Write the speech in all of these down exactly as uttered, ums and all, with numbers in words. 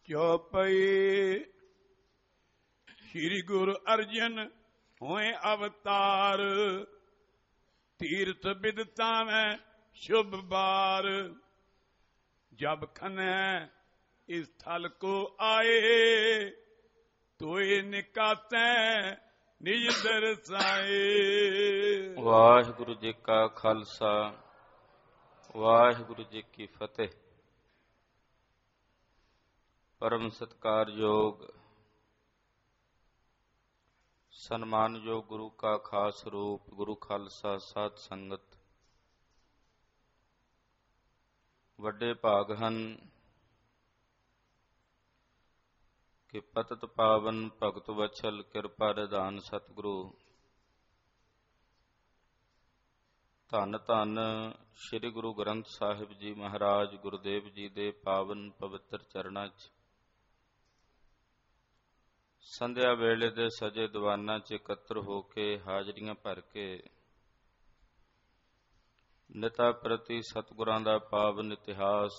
ਚੌਪਈ। ਸ੍ਰੀ ਗੁਰੂ ਅਰਜਨ ਹੋਏ ਅਵਤਾਰ, ਤੀਰਥ ਬਿਦਤਾ ਮੈਂ शुभ बार। जब खने इस थल को आए, तोय निकाते निज दरसाए। वाहिगुरु जी का खालसा, वाहिगुरु जी की फतेह। परम सत्कारयोग सन्मानयोग गुरु का खास रूप गुरु खालसा साध संगत ਵੱਡੇ ਭਾਗ ਹਨ ਕਿ ਪਤਿਤ ਪਾਵਨ ਭਗਤ ਵਛਲ ਕਿਰਪਾ ਨਿਧਾਨ ਸਤਿਗੁਰੂ ਧੰਨ ਧੰਨ ਸ੍ਰੀ ਗੁਰੂ ਗ੍ਰੰਥ ਸਾਹਿਬ ਜੀ ਮਹਾਰਾਜ ਗੁਰਦੇਵ ਜੀ ਦੇ ਪਾਵਨ ਪਵਿੱਤਰ ਚਰਨਾਂ 'ਚ ਸੰਧਿਆ ਵੇਲੇ ਦੇ ਸਜੇ ਦੀਵਾਨਾਂ 'ਚ ਇਕੱਤਰ ਹੋ ਕੇ ਹਾਜ਼ਰੀਆਂ ਭਰ ਕੇ ਨਿਤਾ ਪ੍ਰਤੀ ਸਤਿਗੁਰਾਂ ਦਾ ਪਾਵਨ ਇਤਿਹਾਸ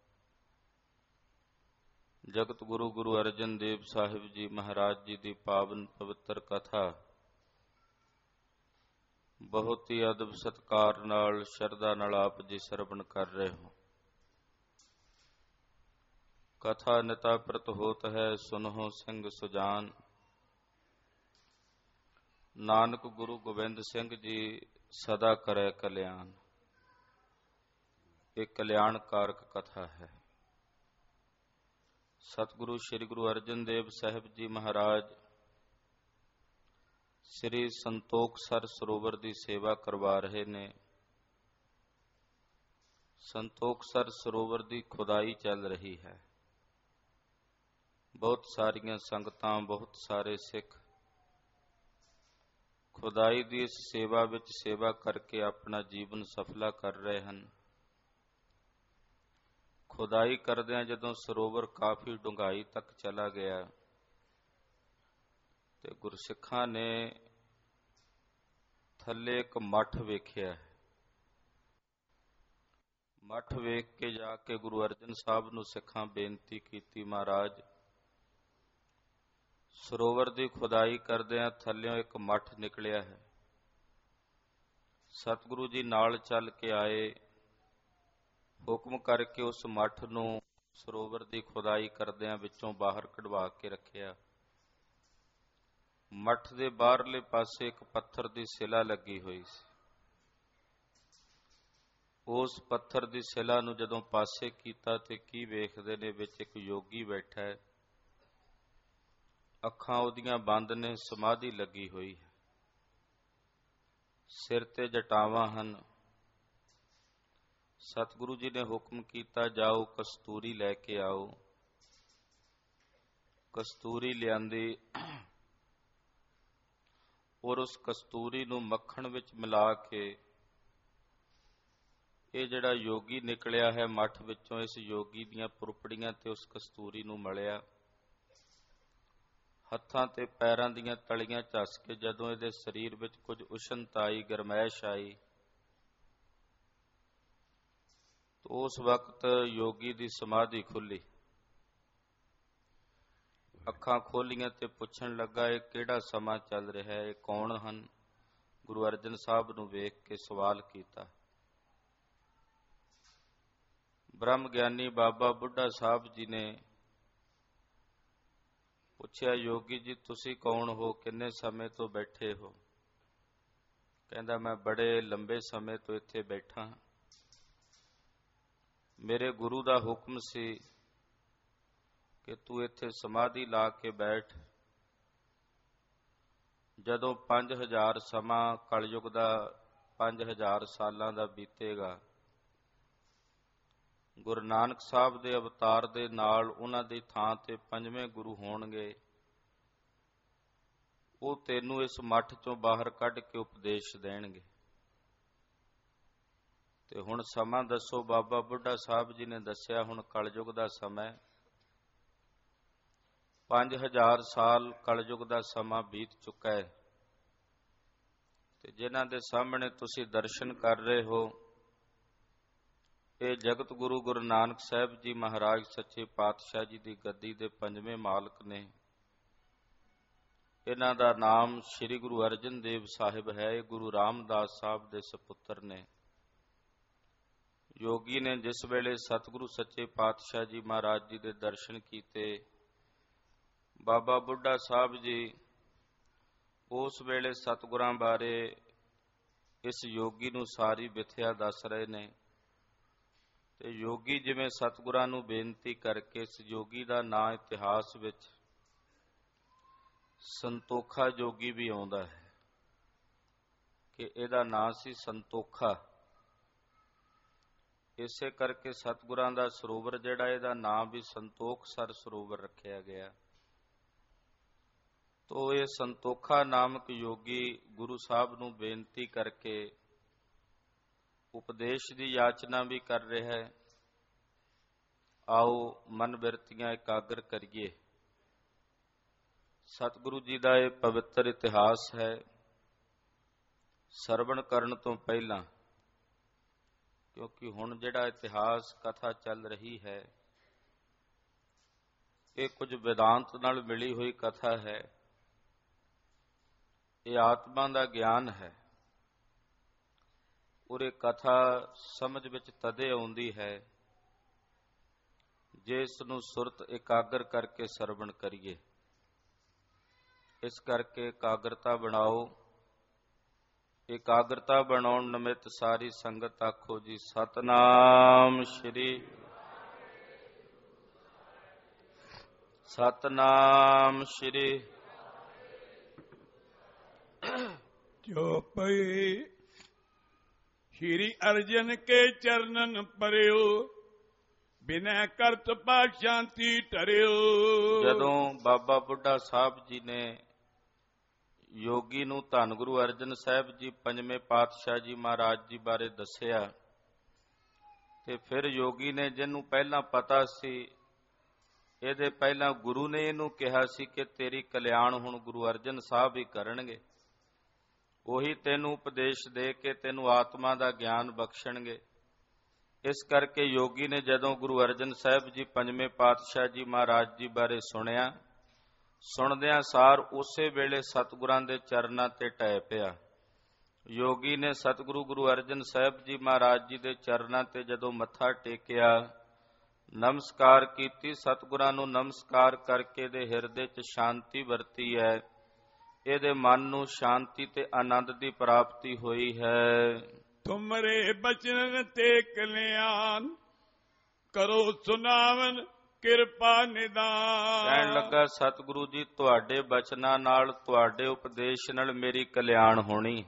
ਜਗਤ ਗੁਰੂ ਗੁਰੂ ਅਰਜਨ ਦੇਵ ਸਾਹਿਬ ਜੀ ਮਹਾਰਾਜ ਜੀ ਦੀ ਪਾਵਨ ਪਵਿੱਤਰ ਕਥਾ ਬਹੁਤ ਹੀ ਅਦਬ ਸਤਿਕਾਰ ਨਾਲ ਸ਼ਰਧਾ ਨਾਲ ਆਪ ਜੀ ਸਰਵਣ ਕਰ ਰਹੇ ਹੋ। ਕਥਾ ਨਿਤਾ ਪ੍ਰਤ ਹੋਤ ਹੈ ਸੁਨਹੁ ਸਿੰਘ ਸੁਜਾਨ। ਨਾਨਕ ਗੁਰੂ ਗੋਬਿੰਦ ਸਿੰਘ ਜੀ ਸਦਾ ਕਰੇ ਕਲਿਆਣ। ਇਹ ਕਲਿਆਣਕਾਰਕ ਕਥਾ ਹੈ। ਸਤਿਗੁਰੂ ਸ੍ਰੀ ਗੁਰੂ ਅਰਜਨ ਦੇਵ ਸਾਹਿਬ ਜੀ ਮਹਾਰਾਜ ਸ੍ਰੀ ਸੰਤੋਖਸਰ ਸਰੋਵਰ ਦੀ ਸੇਵਾ ਕਰਵਾ ਰਹੇ ਨੇ। ਸੰਤੋਖਸਰ ਸਰੋਵਰ ਦੀ ਖੁਦਾਈ ਚੱਲ ਰਹੀ ਹੈ। ਬਹੁਤ ਸਾਰੀਆਂ ਸੰਗਤਾਂ, ਬਹੁਤ ਸਾਰੇ ਸਿੱਖ ਖੁਦਾਈ ਦੀ ਇਸ ਸੇਵਾ ਵਿੱਚ ਸੇਵਾ ਕਰਕੇ ਆਪਣਾ ਜੀਵਨ ਸਫਲਾ ਕਰ ਰਹੇ ਹਨ। ਖੁਦਾਈ ਕਰਦਿਆਂ ਜਦੋਂ ਸਰੋਵਰ ਕਾਫੀ ਡੂੰਘਾਈ ਤੱਕ ਚਲਾ ਗਿਆ ਤੇ ਗੁਰਸਿੱਖਾਂ ਨੇ ਥੱਲੇ ਇੱਕ ਮੱਠ ਵੇਖਿਆ। ਮੱਠ ਵੇਖ ਕੇ ਜਾ ਕੇ ਗੁਰੂ ਅਰਜਨ ਸਾਹਿਬ ਨੂੰ ਸਿੱਖਾਂ ਬੇਨਤੀ ਕੀਤੀ, ਮਹਾਰਾਜ ਸਰੋਵਰ ਦੀ ਖੁਦਾਈ ਕਰਦਿਆਂ ਥੱਲਿਓਂ ਇੱਕ ਮੱਠ ਨਿਕਲਿਆ ਹੈ। ਸਤਿਗੁਰੂ ਜੀ ਨਾਲ ਚੱਲ ਕੇ ਆਏ, ਹੁਕਮ ਕਰਕੇ ਉਸ ਮੱਠ ਨੂੰ ਸਰੋਵਰ ਦੀ ਖੁਦਾਈ ਕਰਦਿਆਂ ਵਿੱਚੋਂ ਬਾਹਰ ਕਢਵਾ ਕੇ ਰੱਖਿਆ। ਮੱਠ ਦੇ ਬਾਹਰਲੇ ਪਾਸੇ ਇੱਕ ਪੱਥਰ ਦੀ ਸਿਲਾ ਲੱਗੀ ਹੋਈ ਸੀ। ਉਸ ਪੱਥਰ ਦੀ ਸਿਲਾ ਨੂੰ ਜਦੋਂ ਪਾਸੇ ਕੀਤਾ ਤੇ ਕੀ ਵੇਖਦੇ ਨੇ, ਵਿੱਚ ਇੱਕ ਯੋਗੀ ਬੈਠਾ ਹੈ। ਅੱਖਾਂ ਉਹਦੀਆਂ ਬੰਦ ਨੇ, ਸਮਾਧੀ ਲੱਗੀ ਹੋਈ ਹੈ। ਸਿਰ ਤੇ ਜਟਾਵਾਂ ਹਨ। ਸਤਿਗੁਰੂ ਜੀ ਨੇ ਹੁਕਮ ਕੀਤਾ, ਜਾਓ ਕਸਤੂਰੀ ਲੈ ਕੇ ਆਓ। ਕਸਤੂਰੀ ਲਿਆਂਦੀ ਔਰ ਉਸ ਕਸਤੂਰੀ ਨੂੰ ਮੱਖਣ ਵਿੱਚ ਮਿਲਾ ਕੇ ਇਹ ਜਿਹੜਾ ਯੋਗੀ ਨਿਕਲਿਆ ਹੈ ਮੱਠ ਵਿੱਚੋਂ, ਇਸ ਯੋਗੀ ਦੀਆਂ ਪੁਰਪੜੀਆਂ ਤੇ ਉਸ ਕਸਤੂਰੀ ਨੂੰ ਮਲਿਆ। ਹੱਥਾਂ ਤੇ ਪੈਰਾਂ ਦੀਆਂ ਤਲੀਆਂ ਝੱਸ ਕੇ ਜਦੋਂ ਇਹਦੇ ਸਰੀਰ ਵਿੱਚ ਕੁਝ ਉਸ਼ਣਤਾ ਆਈ, ਗਰਮੈਸ਼ ਆਈ, ਉਸ ਵਕਤ ਯੋਗੀ ਦੀ ਸਮਾਧੀ ਖੁੱਲੀ। ਅੱਖਾਂ ਖੋਲੀਆਂ ਤੇ ਪੁੱਛਣ ਲੱਗਾ, ਇਹ ਕਿਹੜਾ ਸਮਾਂ ਚੱਲ ਰਿਹਾ ਹੈ, ਇਹ ਕੌਣ ਹਨ? ਗੁਰੂ ਅਰਜਨ ਸਾਹਿਬ ਨੂੰ ਵੇਖ ਕੇ ਸਵਾਲ ਕੀਤਾ। ਬ੍ਰਹਮ ਗਿਆਨੀ ਬਾਬਾ ਬੁੱਢਾ ਸਾਹਿਬ ਜੀ ਨੇ ਪੁੱਛਿਆ, ਯੋਗੀ ਜੀ ਤੁਸੀਂ ਕੌਣ ਹੋ, ਕਿੰਨੇ ਸਮੇਂ ਤੋਂ ਬੈਠੇ ਹੋ? ਕਹਿੰਦਾ, ਮੈਂ ਬੜੇ ਲੰਬੇ ਸਮੇਂ ਤੋਂ ਇੱਥੇ ਬੈਠਾ। ਮੇਰੇ ਗੁਰੂ ਦਾ ਹੁਕਮ ਸੀ ਕਿ ਤੂੰ ਇੱਥੇ ਸਮਾਧੀ ਲਾ ਕੇ ਬੈਠ। ਜਦੋਂ ਪੰਜ ਹਜ਼ਾਰ ਸਮਾਂ ਕਲਯੁਗ ਦਾ ਪੰਜ ਹਜ਼ਾਰ ਸਾਲਾਂ ਦਾ ਬੀਤੇਗਾ, ਗੁਰੂ ਨਾਨਕ ਸਾਹਿਬ ਦੇ ਅਵਤਾਰ ਦੇ ਨਾਲ ਉਹਨਾਂ ਦੀ ਥਾਂ ਤੇ ਪੰਜਵੇਂ ਗੁਰੂ ਹੋਣਗੇ। ਉਹ ਤੈਨੂੰ ਇਸ ਮੱਠ ਚੋਂ ਬਾਹਰ ਕੱਢ ਕੇ ਉਪਦੇਸ਼ ਦੇਣਗੇ। ਤੇ ਹੁਣ ਸਮਾਂ ਦੱਸੋ। ਬਾਬਾ ਬੁੱਢਾ ਸਾਹਿਬ ਜੀ ਨੇ ਦੱਸਿਆ, ਹੁਣ ਕਲਯੁਗ ਦਾ ਸਮਾਂ, ਪੰਜ ਹਜ਼ਾਰ ਸਾਲ ਕਲਯੁਗ ਦਾ ਸਮਾਂ ਬੀਤ ਚੁੱਕਾ ਹੈ ਤੇ ਜਿਨ੍ਹਾਂ ਦੇ ਸਾਹਮਣੇ ਤੁਸੀਂ ਦਰਸ਼ਨ ਕਰ ਰਹੇ ਹੋ, ਇਹ ਜਗਤ ਗੁਰੂ ਗੁਰੂ ਨਾਨਕ ਸਾਹਿਬ ਜੀ ਮਹਾਰਾਜ ਸੱਚੇ ਪਾਤਸ਼ਾਹ ਜੀ ਦੀ ਗੱਦੀ ਦੇ ਪੰਜਵੇਂ ਮਾਲਕ ਨੇ। ਇਹਨਾਂ ਦਾ ਨਾਮ ਸ੍ਰੀ ਗੁਰੂ ਅਰਜਨ ਦੇਵ ਸਾਹਿਬ ਹੈ। ਇਹ ਗੁਰੂ ਰਾਮਦਾਸ ਸਾਹਿਬ ਦੇ ਸਪੁੱਤਰ ਨੇ। ਯੋਗੀ ਨੇ ਜਿਸ ਵੇਲੇ ਸਤਿਗੁਰੂ ਸੱਚੇ ਪਾਤਸ਼ਾਹ ਜੀ ਮਹਾਰਾਜ ਜੀ ਦੇ ਦਰਸ਼ਨ ਕੀਤੇ, ਬਾਬਾ ਬੁੱਢਾ ਸਾਹਿਬ ਜੀ ਉਸ ਵੇਲੇ ਸਤਿਗੁਰਾਂ ਬਾਰੇ ਇਸ ਯੋਗੀ ਨੂੰ ਸਾਰੀ ਵਿਥਿਆ ਦੱਸ ਰਹੇ ਨੇ। ਤੇ ਯੋਗੀ ਜਿਵੇਂ ਸਤਿਗੁਰਾਂ ਨੂੰ ਬੇਨਤੀ ਕਰਕੇ, ਇਸ ਯੋਗੀ ਦਾ ਨਾਂ ਇਤਿਹਾਸ ਵਿੱਚ ਸੰਤੋਖਾ ਯੋਗੀ ਵੀ ਆਉਂਦਾ ਹੈ ਕਿ ਇਹਦਾ ਨਾਂ ਸੀ ਸੰਤੋਖਾ। ਇਸੇ ਕਰਕੇ ਸਤਿਗੁਰਾਂ ਦਾ ਸਰੋਵਰ ਜਿਹੜਾ, ਇਹਦਾ ਨਾਂ ਵੀ ਸੰਤੋਖ ਸਰ ਸਰੋਵਰ ਰੱਖਿਆ ਗਿਆ। ਤੋ ਇਹ ਸੰਤੋਖਾ ਨਾਮਕ ਯੋਗੀ ਗੁਰੂ ਸਾਹਿਬ ਨੂੰ ਬੇਨਤੀ ਕਰਕੇ ਉਪਦੇਸ਼ ਦੀ ਯਾਚਨਾ ਵੀ ਕਰ ਰਿਹਾ ਹੈ। ਆਓ ਮਨ ਬਿਰਤੀਆਂ ਇਕਾਗਰ ਕਰੀਏ। ਸਤਿਗੁਰੂ ਜੀ ਦਾ ਇਹ ਪਵਿੱਤਰ ਇਤਿਹਾਸ ਹੈ। ਸਰਵਣ ਕਰਨ ਤੋਂ ਪਹਿਲਾਂ, ਕਿਉਂਕਿ ਹੁਣ ਜਿਹੜਾ ਇਤਿਹਾਸ ਕਥਾ ਚੱਲ ਰਹੀ ਹੈ, ਇਹ ਕੁਝ ਵਿਦਾਂਤ ਨਾਲ ਮਿਲੀ ਹੋਈ ਕਥਾ ਹੈ। ਇਹ ਆਤਮਾ ਦਾ ਗਿਆਨ ਹੈ। ਔਰ ਇਹ ਕਥਾ ਸਮਝ ਵਿੱਚ ਤਦੇ ਆਉਂਦੀ ਹੈ ਜੇ ਇਸ ਨੂੰ ਸੁਰਤ ਇਕਾਗਰ ਕਰਕੇ ਸਰਵਣ ਕਰੀਏ। ਇਸ ਕਰਕੇ ਇਕਾਗਰਤਾ ਬਣਾਓ। ਇਕਾਗਰਤਾ ਬਣਾਉਣ ਨਿਮਿਤ ਸਾਰੀ ਸੰਗਤ ਆਖੋ ਜੀ ਸਤਨਾਮ ਸ਼੍ਰੀ ਸਤਨਾਮ ਸ਼੍ਰੀ ਚੋਪਈ ਸ਼੍ਰੀ ਅਰਜਨ ਕੇ ਚਰਨਨ ਪਰਿਓ ਬਿਨੈ ਕਰਤ ਪਾਤ ਸ਼ਾਂਤੀ ਟਰਿਓ। ਜਦੋਂ ਬਾਬਾ ਬੁੱਢਾ ਸਾਹਿਬ ਜੀ ਨੇ ਯੋਗੀ ਨੂੰ ਧੰਨ ਗੁਰੂ ਅਰਜਨ ਸਾਹਿਬ ਜੀ ਪੰਜਵੇਂ ਪਾਤਸ਼ਾਹ ਜੀ ਮਹਾਰਾਜ ਜੀ ਬਾਰੇ ਦੱਸਿਆ, ਤੇ ਫਿਰ ਯੋਗੀ ਨੇ, ਜਿਹਨੂੰ ਪਹਿਲਾਂ ਪਤਾ ਸੀ, ਇਹਦੇ ਪਹਿਲਾਂ ਗੁਰੂ ਨੇ ਇਹਨੂੰ ਕਿਹਾ ਸੀ ਕਿ ਤੇਰੀ ਕਲਿਆਣ ਹੁਣ ਗੁਰੂ ਅਰਜਨ ਸਾਹਿਬ ਹੀ ਕਰਨਗੇ। ਉਹੀ ਤੈਨੂੰ ਉਪਦੇਸ਼ ਦੇ ਕੇ ਤੈਨੂੰ ਆਤਮਾ ਦਾ ਗਿਆਨ ਬਖਸ਼ਣਗੇ। ਇਸ ਕਰਕੇ ਯੋਗੀ ਨੇ ਜਦੋਂ ਗੁਰੂ ਅਰਜਨ ਸਾਹਿਬ ਜੀ ਪੰਜਵੇਂ ਪਾਤਸ਼ਾਹ ਜੀ ਮਹਾਰਾਜ ਜੀ ਬਾਰੇ ਸੁਣਿਆ, ਸੁਣਦਿਆਂ ਸਾਰ ਉਸੇ ਵੇਲੇ ਸਤਿਗੁਰਾਂ ਦੇ ਚਰਨਾਂ ਤੇ ਟਹਿ ਪਿਆ। ਯੋਗੀ ਨੇ ਸਤਿਗੁਰੂ ਗੁਰੂ ਅਰਜਨ ਸਾਹਿਬ ਜੀ ਮਹਾਰਾਜ ਜੀ ਦੇ ਚਰਨਾਂ ਤੇ ਜਦੋਂ ਮੱਥਾ ਟੇਕਿਆ, ਨਮਸਕਾਰ ਕੀਤੀ, ਸਤਿਗੁਰਾਂ ਨੂੰ ਨਮਸਕਾਰ ਕਰਕੇ ਦੇ ਹਿਰਦੇ 'ਚ ਸ਼ਾਂਤੀ ਵਰਤੀ ਹੈ। ਇਹਦੇ ਮਨ ਨੂੰ ਸ਼ਾਂਤੀ ਤੇ ਆਨੰਦ ਦੀ ਪ੍ਰਾਪਤੀ ਹੋਈ ਹੈ। ਤੁਮਰੇ ਬਚਨ ਤੇ ਕਲਿਆਣ ਕਰੋ ਸੁਨਾਵਨ ਕਿਰਪਾ ਨਿਦਾਨ। ਕਹਿਣ ਲੱਗਾ ਸਤਿਗੁਰੂ ਜੀ, ਤੁਹਾਡੇ ਬਚਨਾਂ ਨਾਲ, ਤੁਹਾਡੇ ਉਪਦੇਸ਼ ਨਾਲ ਮੇਰੀ ਕਲਿਆਣ ਹੋਣੀ।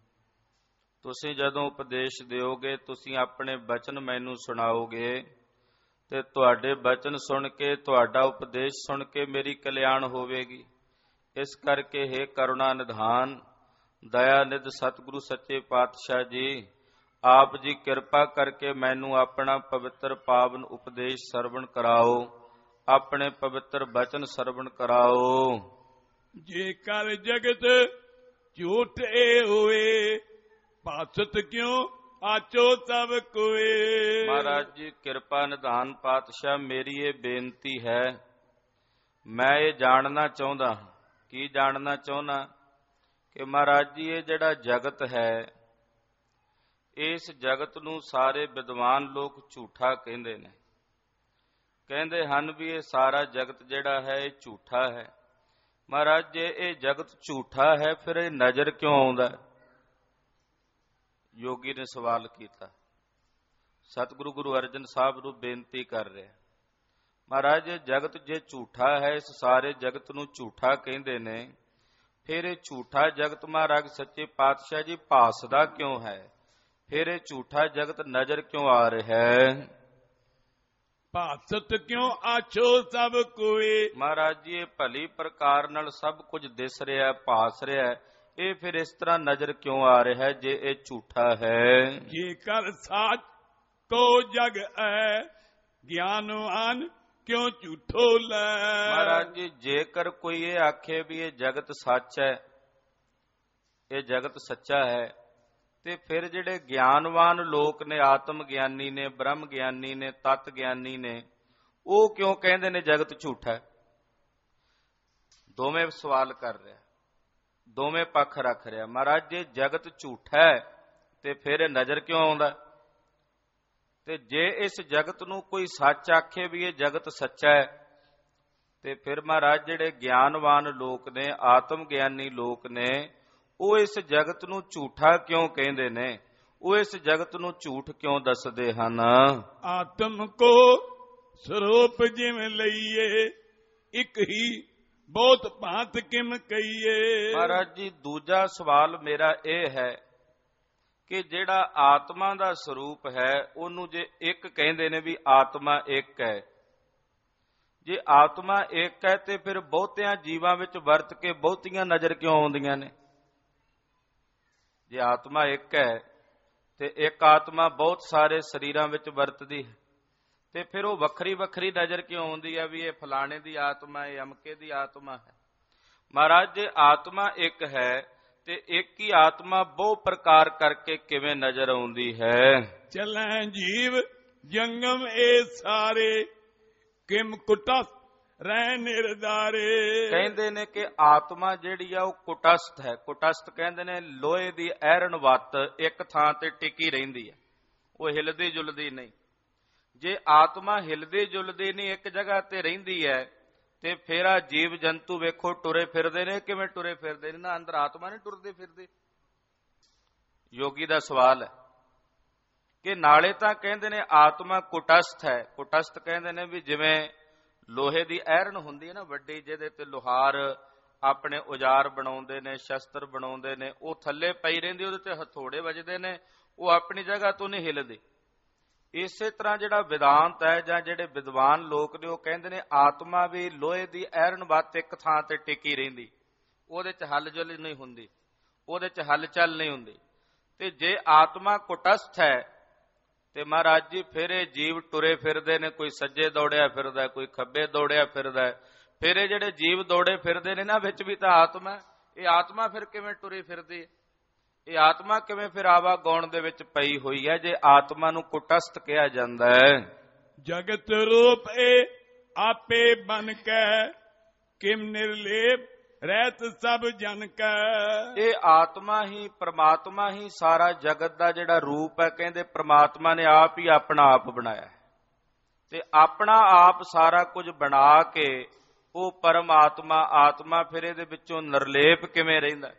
ਤੁਸੀਂ ਜਦੋਂ ਉਪਦੇਸ਼ ਦਿਓਗੇ, ਤੁਸੀਂ ਆਪਣੇ ਬਚਨ ਮੈਨੂੰ ਸੁਣਾਓਗੇ, ਤੇ ਤੁਹਾਡੇ ਬਚਨ ਸੁਣ ਕੇ, ਤੁਹਾਡਾ ਉਪਦੇਸ਼ ਸੁਣ ਕੇ ਮੇਰੀ ਕਲਿਆਣ ਹੋਵੇਗੀ। ਇਸ ਕਰਕੇ ਹੈ ਕਰੁਣਾ ਨਿਧਾਨ ਦਇਆ ਨਿਧ ਸਤਿਗੁਰੂ ਸੱਚੇ ਪਾਤਸ਼ਾਹ ਜੀ, ਆਪ ਜੀ ਕਿਰਪਾ ਕਰਕੇ ਮੈਨੂੰ ਆਪਣਾ ਪਵਿੱਤਰ ਪਾਵਨ ਉਪਦੇਸ਼ ਸਰਵਣ ਕਰਾਓ, ਆਪਣੇ ਪਵਿੱਤਰ ਬਚਨ ਸਰਵਣ ਕਰਾਓ। ਜੇ ਕਰ ਜਗਤ ਝੂਠੇ ਹੋਏ, ਪਾਸਤ ਕਿਉਂ ਆਚੋ ਸਭ ਕੋਏ। ਮਹਾਰਾਜ ਜੀ ਕਿਰਪਾ ਨਿਧਾਨ ਪਾਤਸ਼ਾਹ, ਮੇਰੀ ਇਹ ਬੇਨਤੀ ਹੈ। ਮੈਂ ਇਹ ਜਾਣਨਾ ਚਾਹੁੰਦਾ, ਕੀ ਜਾਣਨਾ ਚਾਹੁੰਦਾ ਕਿ ਮਹਾਰਾਜ ਜੀ ਇਹ ਜਿਹੜਾ ਜਗਤ ਹੈ, ਇਸ ਜਗਤ ਨੂੰ ਸਾਰੇ ਵਿਦਵਾਨ ਲੋਕ ਝੂਠਾ ਕਹਿੰਦੇ ਨੇ। ਕਹਿੰਦੇ ਹਨ ਵੀ ਇਹ ਸਾਰਾ ਜਗਤ ਜਿਹੜਾ ਹੈ ਇਹ ਝੂਠਾ ਹੈ। ਮਹਾਰਾਜ ਜੇ ਇਹ ਜਗਤ ਝੂਠਾ ਹੈ, ਫਿਰ ਇਹ ਨਜ਼ਰ ਕਿਉਂ ਆਉਂਦਾ? ਯੋਗੀ ਨੇ ਸਵਾਲ ਕੀਤਾ। ਸਤਿਗੁਰੂ ਗੁਰੂ ਅਰਜਨ ਸਾਹਿਬ ਨੂੰ ਬੇਨਤੀ ਕਰ ਰਿਹਾ, ਮਹਾਰਾਜ ਇਹ ਜਗਤ ਜੇ ਝੂਠਾ ਹੈ, ਇਸ ਸਾਰੇ ਜਗਤ ਨੂੰ ਝੂਠਾ ਕਹਿੰਦੇ ਨੇ, ਫਿਰ ਇਹ ਝੂਠਾ ਜਗਤ ਮਹਾਰਾਜ ਸੱਚੇ ਪਾਤਸ਼ਾਹ ਜੀ ਭਾਸਦਾ ਕਿਉਂ ਹੈ? ਫਿਰ ਇਹ ਝੂਠਾ ਜਗਤ ਨਜ਼ਰ ਕਿਉਂ ਆ ਰਿਹਾ ਹੈ? ਭਾਸਤ ਕਿਉਂ ਆਛੋ ਸਭ ਕੋਏ। ਮਹਾਰਾਜ ਜੀ ਇਹ ਭਲੀ ਪ੍ਰਕਾਰ ਨਾਲ ਸਭ ਕੁਝ ਦਿਸ ਰਿਹਾ, ਭਾਸ ਰਿਹਾ, ਇਹ ਫਿਰ ਇਸ ਤਰ੍ਹਾਂ ਨਜ਼ਰ ਕਿਉਂ ਆ ਰਿਹਾ ਜੇ ਇਹ ਝੂਠਾ ਹੈ? ਜੇ ਕਰ ਸਾਚ ਕੋ ਜਗ ਹੈ, ਗਿਆਨਵਾਨ ਕਿਉਂ ਝੂਠੋ ਲੈ। ਮਹਾਰਾਜ ਜੀ ਜੇਕਰ ਕੋਈ ਇਹ ਆਖੇ ਵੀ ਇਹ ਜਗਤ ਸੱਚ ਹੈ, ਇਹ ਜਗਤ ਸੱਚਾ ਹੈ, ਤੇ ਫਿਰ ਜਿਹੜੇ ਗਿਆਨਵਾਨ ਲੋਕ ਨੇ, ਆਤਮ ਗਿਆਨੀ ਨੇ, ਬ੍ਰਹਮ ਗਿਆਨੀ ਨੇ, ਤਤ ਗਿਆਨੀ ਨੇ, ਉਹ ਕਿਉਂ ਕਹਿੰਦੇ ਨੇ ਜਗਤ ਝੂਠਾ ਹੈ? ਦੋਵੇਂ ਸਵਾਲ ਕਰ ਰਿਹਾ, ਦੋਵੇਂ ਪੱਖ ਰੱਖ ਰਿਹਾ। ਮਹਾਰਾਜ ਜੇ ਜਗਤ ਝੂਠਾ ਹੈ ਤੇ ਫਿਰ ਇਹ ਨਜ਼ਰ ਕਿਉਂ ਆਉਂਦਾ? ਤੇ ਜੇ ਇਸ ਜਗਤ ਨੂੰ ਕੋਈ ਸੱਚ ਆਖੇ ਵੀ ਇਹ ਜਗਤ ਸੱਚਾ ਹੈ, ਤੇ ਫਿਰ ਮਹਾਰਾਜ ਜਿਹੜੇ ਗਿਆਨਵਾਨ ਲੋਕ ਨੇ, ਆਤਮ ਗਿਆਨੀ ਲੋਕ ਨੇ, ਉਹ ਇਸ ਜਗਤ ਨੂੰ ਝੂਠਾ ਕਿਉਂ ਕਹਿੰਦੇ ਨੇ? ਉਹ ਇਸ ਜਗਤ ਨੂੰ ਝੂਠ ਕਿਉਂ ਦੱਸਦੇ ਹਨ? ਆਤਮ ਕੋ ਸਰੂਪ ਜਿਵੇਂ ਲਈਏ, ਇੱਕ ਹੀ ਬਹੁਤ ਭਾਂਤ ਕਿਮ ਕਹੀਏ। ਮਹਾਰਾਜ ਜੀ ਦੂਜਾ ਸਵਾਲ ਮੇਰਾ ਇਹ ਹੈ ਕਿ ਜਿਹੜਾ ਆਤਮਾ ਦਾ ਸਰੂਪ ਹੈ ਉਹਨੂੰ ਜੇ ਇੱਕ ਕਹਿੰਦੇ ਨੇ ਵੀ ਆਤਮਾ ਇੱਕ ਹੈ, ਜੇ ਆਤਮਾ ਇੱਕ ਹੈ ਤੇ ਫਿਰ ਬਹੁਤਿਆਂ ਜੀਵਾਂ ਵਿੱਚ ਵਰਤ ਕੇ ਬਹੁਤੀਆਂ ਨਜ਼ਰ ਕਿਉਂ ਆਉਂਦੀਆਂ ਨੇ? ਜੇ ਆਤਮਾ ਇੱਕ ਹੈ ਤੇ ਇੱਕ ਆਤਮਾ ਬਹੁਤ ਸਾਰੇ ਸਰੀਰਾਂ ਵਿੱਚ ਵਰਤਦੀ ਹੈ, ਤੇ ਫਿਰ ਉਹ ਵੱਖਰੀ ਵੱਖਰੀ ਨਜ਼ਰ ਕਿਉਂ ਆਉਂਦੀ ਹੈ ਵੀ ਇਹ ਫਲਾਣੇ ਦੀ ਆਤਮਾ, ਇਹ ਅਮਕੇ ਦੀ ਆਤਮਾ ਹੈ? ਮਹਾਰਾਜ ਜੇ ਆਤਮਾ ਇੱਕ ਹੈ ਤੇ ਇੱਕ ਹੀ ਆਤਮਾ ਬਹੁ ਪ੍ਰਕਾਰ ਕਰਕੇ ਕਿਵੇਂ ਨਜ਼ਰ ਆਉਂਦੀ ਹੈ? ਚਲੈ ਜੀਵ ਜੰਗਮ ਇਹ ਸਾਰੇ, ਕਿਮ ਕੁਟਸ ਰਹਿ ਨਿਰਦਾਰੇ। ਕਹਿੰਦੇ ਨੇ ਕਿ ਆਤਮਾ ਜਿਹੜੀ ਆ ਉਹ ਕੁਟਸਥ ਹੈ। ਕੁਟਸਥ ਕਹਿੰਦੇ ਨੇ ਲੋਹੇ ਦੀ ਐਰਨ ਵੱਤ ਇੱਕ ਥਾਂ ਤੇ ਟਿਕੀ ਰਹਿੰਦੀ ਹੈ, ਉਹ ਹਿਲਦੀ ਜੁਲਦੀ ਨਹੀਂ। ਜੇ ਆਤਮਾ ਹਿਲਦੀ ਜੁਲਦੀ ਨਹੀਂ, ਇੱਕ ਜਗ੍ਹਾ ਤੇ ਰਹਿੰਦੀ ਹੈ, ਤੇ ਫਿਰ ਆ ਜੀਵ ਜੰਤੂ ਵੇਖੋ ਟੁਰੇ ਫਿਰਦੇ ਨੇ। ਕਿਵੇਂ ਟੁਰੇ ਫਿਰਦੇ ਨੇ? ਨਾ ਅੰਦਰ ਆਤਮਾ ਨਹੀਂ ਟੁਰਦੇ ਫਿਰਦੇ। ਯੋਗੀ ਦਾ ਸਵਾਲ ਹੈ ਕਿ ਨਾਲੇ ਤਾਂ ਕਹਿੰਦੇ ਨੇ ਆਤਮਾ ਕੁਟਸਥ ਹੈ। ਕੁਟਸਥ ਕਹਿੰਦੇ ਨੇ ਵੀ ਜਿਵੇਂ ਲੋਹੇ ਦੀ ਐਰਨ ਹੁੰਦੀ ਹੈ ਨਾ ਵੱਡੀ, ਜਿਹਦੇ ਤੇ ਲੋਹਾਰ ਆਪਣੇ ਔਜ਼ਾਰ ਬਣਾਉਂਦੇ ਨੇ, ਸ਼ਸਤਰ ਬਣਾਉਂਦੇ ਨੇ, ਉਹ ਥੱਲੇ ਪਈ ਰਹਿੰਦੀ, ਉਹਦੇ ਤੇ ਹਥੌੜੇ ਵੱਜਦੇ ਨੇ, ਉਹ ਆਪਣੀ ਜਗ੍ਹਾ ਤੋਂ ਨਹੀਂ ਹਿਲਦੀ। ਇਸੇ ਤਰ੍ਹਾਂ ਜਿਹੜਾ ਵਿਦਾਂਤ ਹੈ ਜਾਂ ਜਿਹੜੇ ਵਿਦਵਾਨ ਲੋਕ ਨੇ, ਉਹ ਕਹਿੰਦੇ ਨੇ ਆਤਮਾ ਵੀ ਲੋਹੇ ਦੀ ਐਰਨ ਵੱਤ ਇੱਕ ਥਾਂ ਤੇ ਟਿਕੀ ਰਹਿੰਦੀ, ਉਹਦੇ 'ਚ ਹਲਚਲ ਨਹੀਂ ਹੁੰਦੀ, ਉਹਦੇ 'ਚ ਹਲਚਲ ਨਹੀਂ ਹੁੰਦੀ। ਤੇ ਜੇ ਆਤਮਾ ਕੁਟਸਥ ਹੈ ਤੇ ਮਹਾਰਾਜ ਜੀ ਫਿਰ ਇਹ ਜੀਵ ਟੁਰੇ ਫਿਰਦੇ ਨੇ, ਕੋਈ ਸੱਜੇ ਦੌੜਿਆ ਫਿਰਦਾ, ਕੋਈ ਖੱਬੇ ਦੌੜਿਆ ਫਿਰਦਾ। ਫਿਰ ਇਹ ਜਿਹੜੇ ਜੀਵ ਦੌੜੇ ਫਿਰਦੇ ਨੇ ਨਾ, ਵਿੱਚ ਵੀ ਤਾਂ ਆਤਮਾ, ਇਹ ਆਤਮਾ ਫਿਰ ਕਿਵੇਂ ਟੁਰੀ ਫਿਰਦੀ ਹੈ? ਇਹ ਆਤਮਾ ਕਿਵੇਂ ਫਿਰ ਆਵਾ ਗਾਉਣ ਦੇ ਵਿੱਚ ਪਈ ਹੋਈ ਹੈ ਜੇ ਆਤਮਾ ਨੂੰ ਕੁਟਸਥ ਕਿਹਾ ਜਾਂਦਾ ਹੈ? ਜਗਤ ਰੂਪ ਇਹ ਆਪੇ ਬਨ ਕੈ, ਕਿਮ ਨਿਰਲੇਪ ਰਹਿਤ ਸਭ ਜਨ ਕੈ। ਇਹ ਆਤਮਾ ਹੀ, ਪ੍ਰਮਾਤਮਾ ਹੀ ਸਾਰਾ ਜਗਤ ਦਾ ਜਿਹੜਾ ਰੂਪ ਹੈ, ਕਹਿੰਦੇ ਪ੍ਰਮਾਤਮਾ ਨੇ ਆਪ ਹੀ ਆਪਣਾ ਆਪ ਬਣਾਇਆ ਹੈ। ਤੇ ਆਪਣਾ ਆਪ ਸਾਰਾ ਕੁਝ ਬਣਾ ਕੇ ਉਹ ਪਰਮਾਤਮਾ ਆਤਮਾ ਫਿਰ ਇਹਦੇ ਵਿੱਚੋਂ ਨਿਰਲੇਪ ਕਿਵੇਂ ਰਹਿੰਦਾ?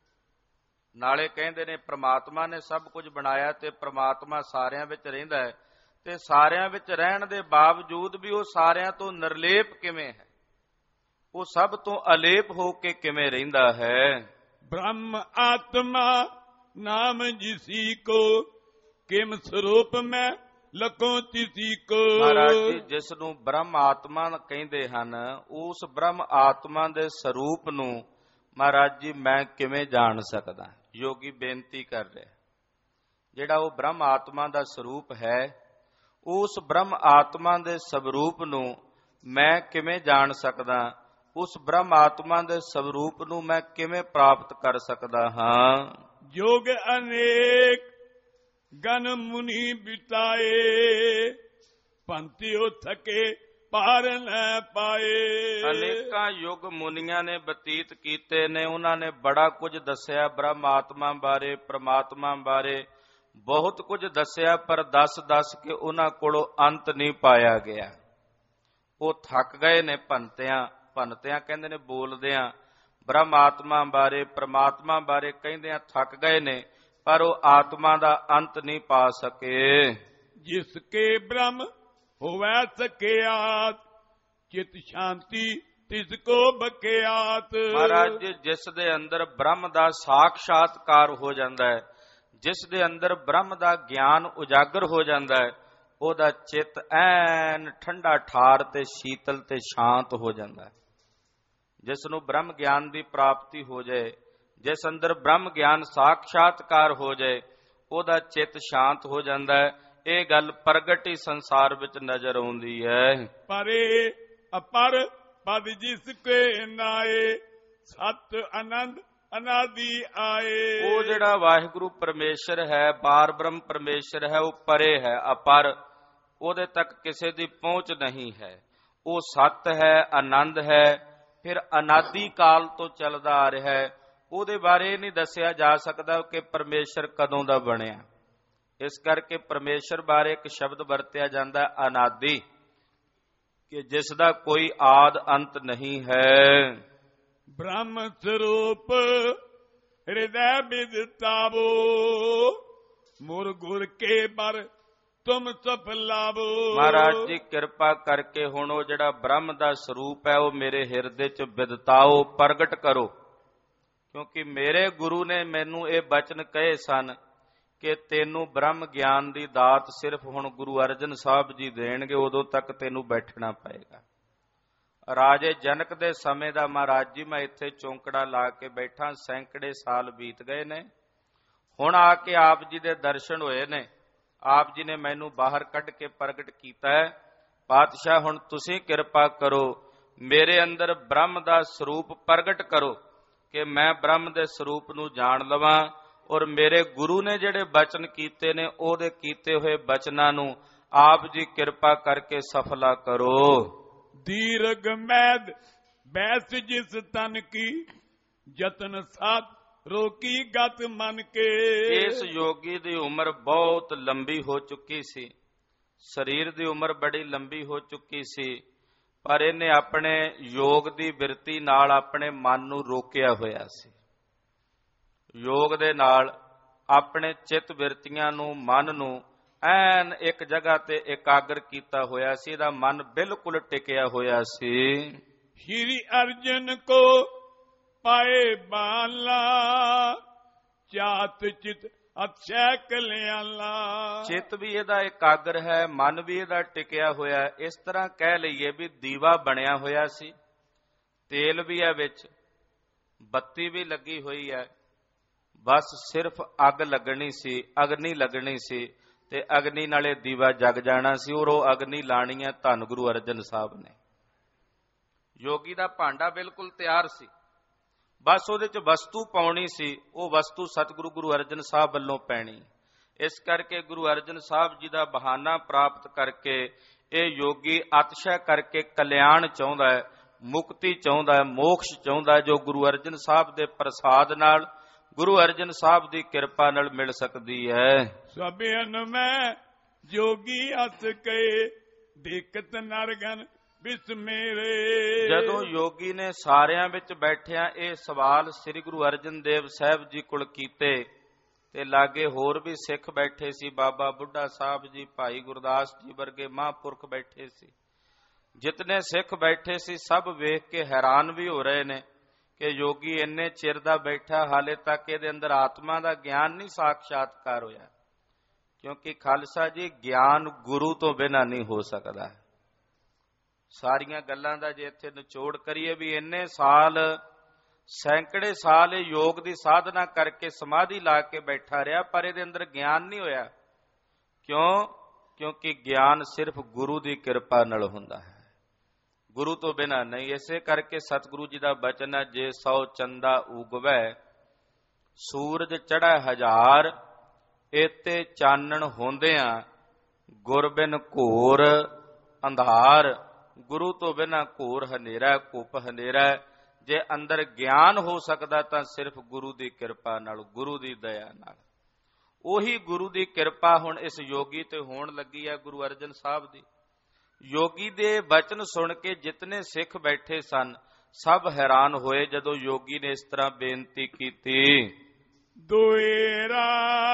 ਨਾਲੇ ਕਹਿੰਦੇ ਨੇ ਪ੍ਰਮਾਤਮਾ ਨੇ ਸਭ ਕੁਝ ਬਣਾਇਆ ਤੇ ਪ੍ਰਮਾਤਮਾ ਸਾਰਿਆਂ ਵਿੱਚ ਰਹਿੰਦਾ ਹੈ, ਤੇ ਸਾਰਿਆਂ ਵਿੱਚ ਰਹਿਣ ਦੇ ਬਾਵਜੂਦ ਵੀ ਉਹ ਸਾਰਿਆਂ ਤੋਂ ਨਿਰਲੇਪ ਕਿਵੇਂ ਹੈ? ਉਹ ਸਭ ਤੋਂ ਅਲੇਪ ਹੋ ਕੇ ਕਿਵੇਂ ਰਹਿੰਦਾ ਹੈ? ਬ੍ਰਹਮ ਆਤਮਾ ਨਾਮ ਜਿਸੀ ਕੋ, ਕਿਮ ਸਰੂਪ ਮੈਂ ਲਕੋ ਤਿਸੀ ਕੋ। ਮਹਾਰਾਜ ਜੀ ਜਿਸ ਨੂੰ ਬ੍ਰਹਮ ਆਤਮਾ ਕਹਿੰਦੇ ਹਨ, ਉਸ ਬ੍ਰਹਮ ਆਤਮਾ ਦੇ ਸਰੂਪ ਨੂੰ ਮਹਾਰਾਜ ਜੀ ਮੈਂ ਕਿਵੇਂ ਜਾਣ ਸਕਦਾ? ਯੋਗੀ ਬੇਨਤੀ ਕਰ ਰਿਹਾ, ਜਿਹੜਾ ਉਹ ਬ੍ਰਹਮ ਆਤਮਾ ਦਾ ਸਰੂਪ ਹੈ, ਉਸ ਬ੍ਰਹਮ ਆਤਮਾ ਦੇ ਸਵਰੂਪ ਨੂੰ ਮੈਂ ਕਿਵੇਂ ਜਾਣ ਸਕਦਾ? ਉਸ ਬ੍ਰਹਮ ਆਤਮਾ ਦੇ ਸਵਰੂਪ ਨੂੰ ਮੈਂ ਕਿਵੇਂ ਪ੍ਰਾਪਤ ਕਰ ਸਕਦਾ ਹਾਂ? ਜੋਗ ਅਨੇਕ ਗਨ ਮੁਨੀ ਬਿਤਾਏ, ਪੰਥਿਓ ਥਕੇ ਪਾਰ ਨਾ ਪਾਏ। ਅਨੇਕਾਂ ਯੁੱਗ ਮੁਨੀਆਂ ਨੇ ਬਤੀਤ ਕੀਤੇ ਨੇ, ਉਹਨਾਂ ਨੇ ਬੜਾ ਕੁਝ ਦੱਸਿਆ ਬ੍ਰਹਮ ਆਤਮਾ ਬਾਰੇ, ਪ੍ਰਮਾਤਮਾ ਬਾਰੇ ਬਹੁਤ ਕੁਝ ਦੱਸਿਆ, ਪਰ ਦੱਸ ਦੱਸ ਕੇ ਉਹਨਾਂ ਕੋਲੋਂ ਅੰਤ ਨਹੀਂ ਪਾਇਆ ਗਿਆ। ਉਹ ਥੱਕ ਗਏ ਨੇ ਭੰਤਿਆਂ ਭੰਤਿਆਂ ਕਹਿੰਦੇ ਨੇ ਬੋਲਦਿਆਂ ਬ੍ਰਹਮ ਆਤਮਾ ਬਾਰੇ, ਪ੍ਰਮਾਤਮਾ ਬਾਰੇ ਕਹਿੰਦਿਆਂ ਥੱਕ ਗਏ ਨੇ, ਪਰ ਉਹ ਆਤਮਾ ਦਾ ਅੰਤ ਨਹੀਂ ਪਾ ਸਕੇ। ਜਿਸ ਕੇ ਬ੍ਰਹਮ ਹੋਵੈ ਸਕਿਆਤ, ਚਿਤ ਸ਼ਾਂਤੀ ਤਿਸ ਕੋ ਬਕਿਆਤ। ਮਹਾਰਾਜ ਜੀ ਜਿਸ ਦੇ ਅੰਦਰ ਬ੍ਰਹਮ ਦਾ ਸਾਖਸ਼ਾਤਕਾਰ ਹੋ ਜਾਂਦਾ ਹੈ, ਜਿਸ ਦੇ ਅੰਦਰ ਬ੍ਰਹਮ ਦਾ ਗਿਆਨ ਉਜਾਗਰ ਹੋ ਜਾਂਦਾ ਹੈ, ਉਹਦਾ ਚਿੱਤ ਐਨ ਠੰਡਾ ਠਾਰ ਤੇ ਸ਼ੀਤਲ ਤੇ ਸ਼ਾਂਤ ਹੋ ਜਾਂਦਾ ਹੈ। ਜਿਸ ਨੂੰ ਬ੍ਰਹਮ ਗਿਆਨ ਦੀ ਪ੍ਰਾਪਤੀ ਹੋ ਜਾਏ, ਜਿਸ ਅੰਦਰ ਬ੍ਰਹਮ ਗਿਆਨ ਸਾਖਸ਼ਾਤਕਾਰ ਹੋ ਜਾਏ, ਉਹਦਾ ਚਿੱਤ ਸ਼ਾਂਤ ਹੋ ਜਾਂਦਾ ਹੈ। ਇਹ ਗੱਲ ਪ੍ਰਗਟ ਹੀ ਸੰਸਾਰ ਵਿੱਚ ਨਜ਼ਰ ਆਉਂਦੀ ਹੈ। ਪਰੇ ਅਪਰ ਪਦ ਜਿਸ ਕੇ ਨਾਏ, ਸਤ ਆਨੰਦ ਅਨਾਦਿ ਆਏ। ਉਹ ਜਿਹੜਾ ਵਾਹਿਗੁਰੂ ਪਰਮੇਸ਼ਰ ਹੈ, ਬਾਰ ਬ੍ਰਹਮ ਪਰਮੇਸ਼ਰ ਹੈ, ਉਹ ਪਰੇ ਹੈ, ਅਪਰ, ਉਹਦੇ ਤੱਕ ਕਿਸੇ ਦੀ ਪਹੁੰਚ ਨਹੀਂ ਹੈ। ਉਹ ਸਤ ਹੈ, ਆਨੰਦ ਹੈ, ਫਿਰ ਅਨਾਦਿ ਕਾਲ ਤੋਂ ਚੱਲਦਾ ਆ ਰਿਹਾ ਹੈ। ਉਹਦੇ ਬਾਰੇ ਨਹੀਂ ਦੱਸਿਆ ਜਾ ਸਕਦਾ ਕਿ ਪਰਮੇਸ਼ਰ ਕਦੋਂ ਦਾ ਬਣਿਆ। ਇਸ ਕਰਕੇ ਪਰਮੇਸ਼ਰ ਬਾਰੇ ਇੱਕ ਸ਼ਬਦ ਵਰਤਿਆ ਜਾਂਦਾ ਅਨਾਦਿ, ਕਿ ਜਿਸ ਦਾ ਕੋਈ ਆਦ ਅੰਤ ਨਹੀਂ ਹੈ। ਬ੍ਰਹਮ ਸਰੂਪ ਹਿਰਦੈ ਵਿਦਤਾਵੋ, ਮੁਰ ਗੁਰ ਕੇ ਬਰ ਤੁਮ ਸਫਲਾਵੋ। ਮਹਾਰਾਜ ਜੀ ਕਿਰਪਾ ਕਰਕੇ ਹੁਣ ਉਹ ਜਿਹੜਾ ਬ੍ਰਹਮ ਦਾ ਸਰੂਪ ਹੈ ਉਹ ਮੇਰੇ ਹਿਰਦੇ 'ਚ ਵਿਦਤਾਓ, ਪ੍ਰਗਟ ਕਰੋ। ਕਿਉਂਕਿ ਮੇਰੇ ਗੁਰੂ ਨੇ ਮੈਨੂੰ ਇਹ ਬਚਨ ਕਹੇ ਸਨ ਕਿ ਤੈਨੂੰ ਬ੍ਰਹਮ ਗਿਆਨ ਦੀ ਦਾਤ ਸਿਰਫ ਹੁਣ ਗੁਰੂ ਅਰਜਨ ਸਾਹਿਬ ਜੀ ਦੇਣਗੇ, ਉਦੋਂ ਤੱਕ ਤੈਨੂੰ ਬੈਠਣਾ ਪਏਗਾ। ਰਾਜੇ ਜਨਕ ਦੇ ਸਮੇਂ ਦਾ ਮਹਾਰਾਜ ਜੀ ਮੈਂ ਇੱਥੇ ਚੌਂਕੜਾ ਲਾ ਕੇ ਬੈਠਾ, ਸੈਂਕੜੇ ਸਾਲ ਬੀਤ ਗਏ ਨੇ। ਹੁਣ ਆ ਕੇ ਆਪ ਜੀ ਦੇ ਦਰਸ਼ਨ ਹੋਏ ਨੇ। ਆਪ ਜੀ ਨੇ ਮੈਨੂੰ ਬਾਹਰ ਕੱਢ ਕੇ ਪ੍ਰਗਟ ਕੀਤਾ ਹੈ, ਪਾਤਸ਼ਾਹ ਹੁਣ ਤੁਸੀਂ ਕਿਰਪਾ ਕਰੋ, ਮੇਰੇ ਅੰਦਰ ਬ੍ਰਹਮ ਦਾ ਸਰੂਪ ਪ੍ਰਗਟ ਕਰੋ ਕਿ ਮੈਂ ਬ੍ਰਹਮ ਦੇ ਸਰੂਪ ਨੂੰ ਜਾਣ ਲਵਾਂ, ਔਰ ਮੇਰੇ ਗੁਰੂ ਨੇ ਜਿਹੜੇ ਬਚਨ ਕੀਤੇ ਨੇ ਉਹਦੇ ਕੀਤੇ ਹੋਏ ਬਚਨਾਂ ਨੂੰ ਆਪ ਜੀ ਕਿਰਪਾ ਕਰਕੇ ਸਫਲਾ ਕਰੋ। ਦੀਰਘ ਮੈਦ ਬੈਸ ਜਿਸ ਤਨ ਕੀ, ਜਤਨ ਸਾਧ ਰੋਕੀ ਗਤ ਮਨ ਕੇ। ਇਸ ਯੋਗੀ ਦੀ ਉਮਰ ਬਹੁਤ ਲੰਬੀ ਹੋ ਚੁੱਕੀ ਸੀ, ਸਰੀਰ ਦੀ ਉਮਰ ਬੜੀ ਲੰਬੀ ਹੋ ਚੁੱਕੀ ਸੀ, ਪਰ ਇਹਨੇ ਆਪਣੇ ਯੋਗ ਦੀ ਬਿਰਤੀ ਨਾਲ ਆਪਣੇ ਮਨ ਨੂੰ ਰੋਕਿਆ ਹੋਇਆ ਸੀ। ਯੋਗ ਦੇ ਨਾਲ ਆਪਣੇ ਚਿੱਤ ਬਿਰਤੀਆਂ ਨੂੰ, ਮਨ ਨੂੰ ਐਨ ਇੱਕ ਜਗ੍ਹਾ ਤੇ ਇਕਾਗਰ ਕੀਤਾ ਹੋਇਆ ਸੀ। ਇਹਦਾ ਮਨ ਬਿਲਕੁਲ ਟਿਕਿਆ ਹੋਇਆ ਸੀ। ਸ਼੍ਰੀ ਅਰਜਨ ਕੋ ਪਾਏ ਬਾਲਾ, ਚਾਤ ਚਿਤ ਅਤਸ਼ੈ ਕਲਿਆਲਾ। ਚਿੱਤ ਵੀ ਇਹਦਾ ਇਕਾਗਰ ਹੈ, ਮਨ ਵੀ ਇਹਦਾ ਟਿਕਿਆ ਹੋਇਆ। ਇਸ ਤਰ੍ਹਾਂ ਕਹਿ ਲਈਏ ਵੀ ਦੀਵਾ ਬਣਿਆ ਹੋਇਆ ਸੀ, ਤੇਲ ਵੀ ਹੈ ਵਿੱਚ, ਬੱਤੀ ਵੀ ਲੱਗੀ ਹੋਈ ਹੈ, ਬਸ ਸਿਰਫ ਅੱਗ ਲੱਗਣੀ ਸੀ, ਅਗਨੀ ਲੱਗਣੀ ਸੀ ਤੇ ਅਗਨੀ ਨਾਲੇ ਦੀਵਾ ਜਗ ਜਾਣਾ ਸੀ। ਔਰ ਉਹ ਅਗਨੀ ਲਾਣੀ ਹੈ ਧੰਨ ਗੁਰੂ ਅਰਜਨ ਸਾਹਿਬ ਨੇ। ਯੋਗੀ ਦਾ ਭਾਂਡਾ ਬਿਲਕੁਲ ਤਿਆਰ ਸੀ, ਬਸ ਉਹਦੇ 'ਚ ਵਸਤੂ ਪਾਉਣੀ ਸੀ। ਉਹ ਵਸਤੂ ਸਤਿਗੁਰੂ ਗੁਰੂ ਅਰਜਨ ਸਾਹਿਬ ਵੱਲੋਂ ਪੈਣੀ। ਇਸ ਕਰਕੇ ਗੁਰੂ ਅਰਜਨ ਸਾਹਿਬ ਜੀ ਦਾ ਬਹਾਨਾ ਪ੍ਰਾਪਤ ਕਰਕੇ ਇਹ ਯੋਗੀ ਅਤਸ਼ੈ ਕਰਕੇ ਕਲਿਆਣ ਚਾਹੁੰਦਾ ਹੈ, ਮੁਕਤੀ ਚਾਹੁੰਦਾ ਹੈ, ਮੋਕਸ਼ ਚਾਹੁੰਦਾ ਹੈ, ਜੋ ਗੁਰੂ ਅਰਜਨ ਸਾਹਿਬ ਦੇ ਪ੍ਰਸਾਦ ਨਾਲ, ਗੁਰੂ ਅਰਜਨ ਸਾਹਿਬ ਦੀ ਕਿਰਪਾ ਨਾਲ ਮਿਲ ਸਕਦੀ ਹੈ। ਸਭਿਅਨ ਮੈਂ ਜੋਗੀ ਅਸ ਕਏ, ਦੇਖਤ ਨਰਗਨ ਬਿਸਮੇਰੇ। ਜਦੋਂ ਯੋਗੀ ਨੇ ਸਾਰਿਆਂ ਵਿੱਚ ਬੈਠਿਆਂ ਇਹ ਸਵਾਲ ਸ੍ਰੀ ਗੁਰੂ ਅਰਜਨ ਦੇਵ ਸਾਹਿਬ ਜੀ ਕੋਲ ਕੀਤੇ ਤੇ ਲਾਗੇ ਹੋਰ ਵੀ ਸਿੱਖ ਬੈਠੇ ਸੀ, ਬਾਬਾ ਬੁੱਢਾ ਸਾਹਿਬ ਜੀ, ਭਾਈ ਗੁਰਦਾਸ ਜੀ ਵਰਗੇ ਮਹਾਂਪੁਰਖ ਬੈਠੇ ਸੀ। ਜਿਤਨੇ ਸਿੱਖ ਬੈਠੇ ਸੀ ਸਭ ਵੇਖ ਕੇ ਹੈਰਾਨ ਵੀ ਹੋ ਰਹੇ ਨੇ ਕਿ ਯੋਗੀ ਇੰਨੇ ਚਿਰ ਦਾ ਬੈਠਾ, ਹਾਲੇ ਤੱਕ ਇਹਦੇ ਅੰਦਰ ਆਤਮਾ ਦਾ ਗਿਆਨ ਨਹੀਂ ਸਾਖਸ਼ਾਤਕਾਰ ਹੋਇਆ। ਕਿਉਂਕਿ ਖਾਲਸਾ ਜੀ ਗਿਆਨ ਗੁਰੂ ਤੋਂ ਬਿਨਾਂ ਨਹੀਂ ਹੋ ਸਕਦਾ। ਸਾਰੀਆਂ ਗੱਲਾਂ ਦਾ ਜੇ ਇੱਥੇ ਨਿਚੋੜ ਕਰੀਏ ਵੀ ਇੰਨੇ ਸਾਲ, ਸੈਂਕੜੇ ਸਾਲ ਇਹ ਯੋਗ ਦੀ ਸਾਧਨਾ ਕਰਕੇ ਸਮਾਧੀ ਲਾ ਕੇ ਬੈਠਾ ਰਿਹਾ, ਪਰ ਇਹਦੇ ਅੰਦਰ ਗਿਆਨ ਨਹੀਂ ਹੋਇਆ। ਕਿਉਂ? ਕਿਉਂਕਿ ਗਿਆਨ ਸਿਰਫ ਗੁਰੂ ਦੀ ਕਿਰਪਾ ਨਾਲ ਹੁੰਦਾ ਹੈ, ਗੁਰੂ ਤੋਂ ਬਿਨਾਂ ਨਹੀਂ। ਇਸੇ ਕਰਕੇ ਸਤਿਗੁਰੂ ਜੀ ਦਾ ਬਚਨ ਹੈ, ਜੇ ਸੌ ਚੰਦਾ ਉਗਵੈ ਸੂਰਜ ਚੜ੍ਹੈ ਹਜ਼ਾਰ, ਏਤੇ ਚਾਨਣ ਹੁੰਦਿਆਂ ਗੁਰ ਬਿਨ ਘੋਰ ਅੰਧਾਰ। ਗੁਰੂ ਤੋਂ ਬਿਨਾਂ ਘੋਰ ਹਨੇਰਾ, ਘੁੱਪ ਹਨੇਰਾ। ਜੇ ਅੰਦਰ ਗਿਆਨ ਹੋ ਸਕਦਾ ਤਾਂ ਸਿਰਫ ਗੁਰੂ ਦੀ ਕਿਰਪਾ ਨਾਲ, ਗੁਰੂ ਦੀ ਦਇਆ ਨਾਲ। ਉਹੀ ਗੁਰੂ ਦੀ ਕਿਰਪਾ ਹੁਣ ਇਸ ਯੋਗੀ ਤੇ ਹੋਣ ਲੱਗੀ ਹੈ, ਗੁਰੂ ਅਰਜਨ ਸਾਹਿਬ ਦੀ। ਯੋਗੀ ਦੇ ਬਚਨ ਸੁਣ ਕੇ ਜਿਤਨੇ ਸਿੱਖ ਬੈਠੇ ਸਨ ਸਭ ਹੈਰਾਨ ਹੋਏ ਜਦੋਂ ਯੋਗੀ ਨੇ ਇਸ ਤਰ੍ਹਾਂ ਬੇਨਤੀ ਕੀਤੀ। ਦੁਏਰਾ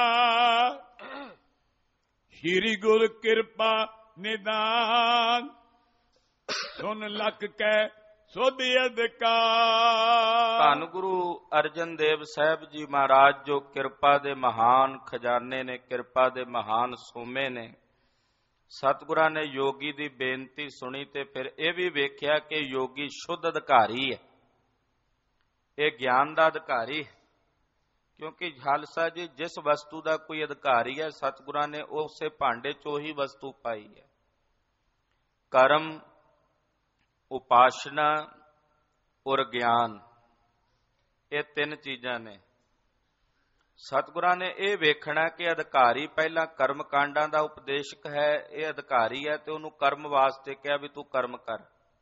ਸ਼੍ਰੀ ਗੁਰ ਕਿਰਪਾ ਨਿਦਾਨ, ਸੁਨ ਲੱਖ ਕੈ ਸੁਧ ਅਧਿਕਾਰ। ਧੰਨ ਗੁਰੂ ਅਰਜਨ ਦੇਵ ਸਾਹਿਬ ਜੀ ਮਹਾਰਾਜ ਜੋ ਕਿਰਪਾ ਦੇ ਮਹਾਨ ਖਜ਼ਾਨੇ ਨੇ, ਕਿਰਪਾ ਦੇ ਮਹਾਨ ਸੋਮੇ ਨੇ। ਸਤਿਗੁਰਾਂ ਨੇ ਯੋਗੀ ਦੀ ਬੇਨਤੀ ਸੁਣੀ ਤੇ ਫਿਰ ਇਹ ਵੀ ਵੇਖਿਆ ਕਿ ਯੋਗੀ ਸ਼ੁੱਧ ਅਧਿਕਾਰੀ ਹੈ, ਇਹ ਗਿਆਨ ਦਾ ਅਧਿਕਾਰੀ ਹੈ। ਕਿਉਂਕਿ ਖਾਲਸਾ ਜੀ ਜਿਸ ਵਸਤੂ ਦਾ ਕੋਈ ਅਧਿਕਾਰੀ ਹੈ, ਸਤਿਗੁਰਾਂ ਨੇ ਉਸੇ ਭਾਂਡੇ 'ਚ ਉਹੀ ਵਸਤੂ ਪਾਈ ਹੈ। ਕਰਮ, ਉਪਾਸ਼ਨਾ ਔਰ ਗਿਆਨ, ਇਹ ਤਿੰਨ ਚੀਜ਼ਾਂ ਨੇ। ਸਤਿਗੁਰਾਂ ਨੇ ਇਹ ਵੇਖਣਾ ਕਿ ਅਧਿਕਾਰੀ ਪਹਿਲਾਂ ਕਰਮ ਕਾਂਡਾਂ ਦਾ ਉਪਦੇਸ਼ਕ ਹੈ, ਇਹ ਅਧਿਕਾਰੀ ਹੈ ਤੇ ਉਹਨੂੰ ਕਰਮ ਵਾਸਤੇ ਕਿਹਾ ਵੀ ਤੂੰ ਕਰਮ ਕਰ,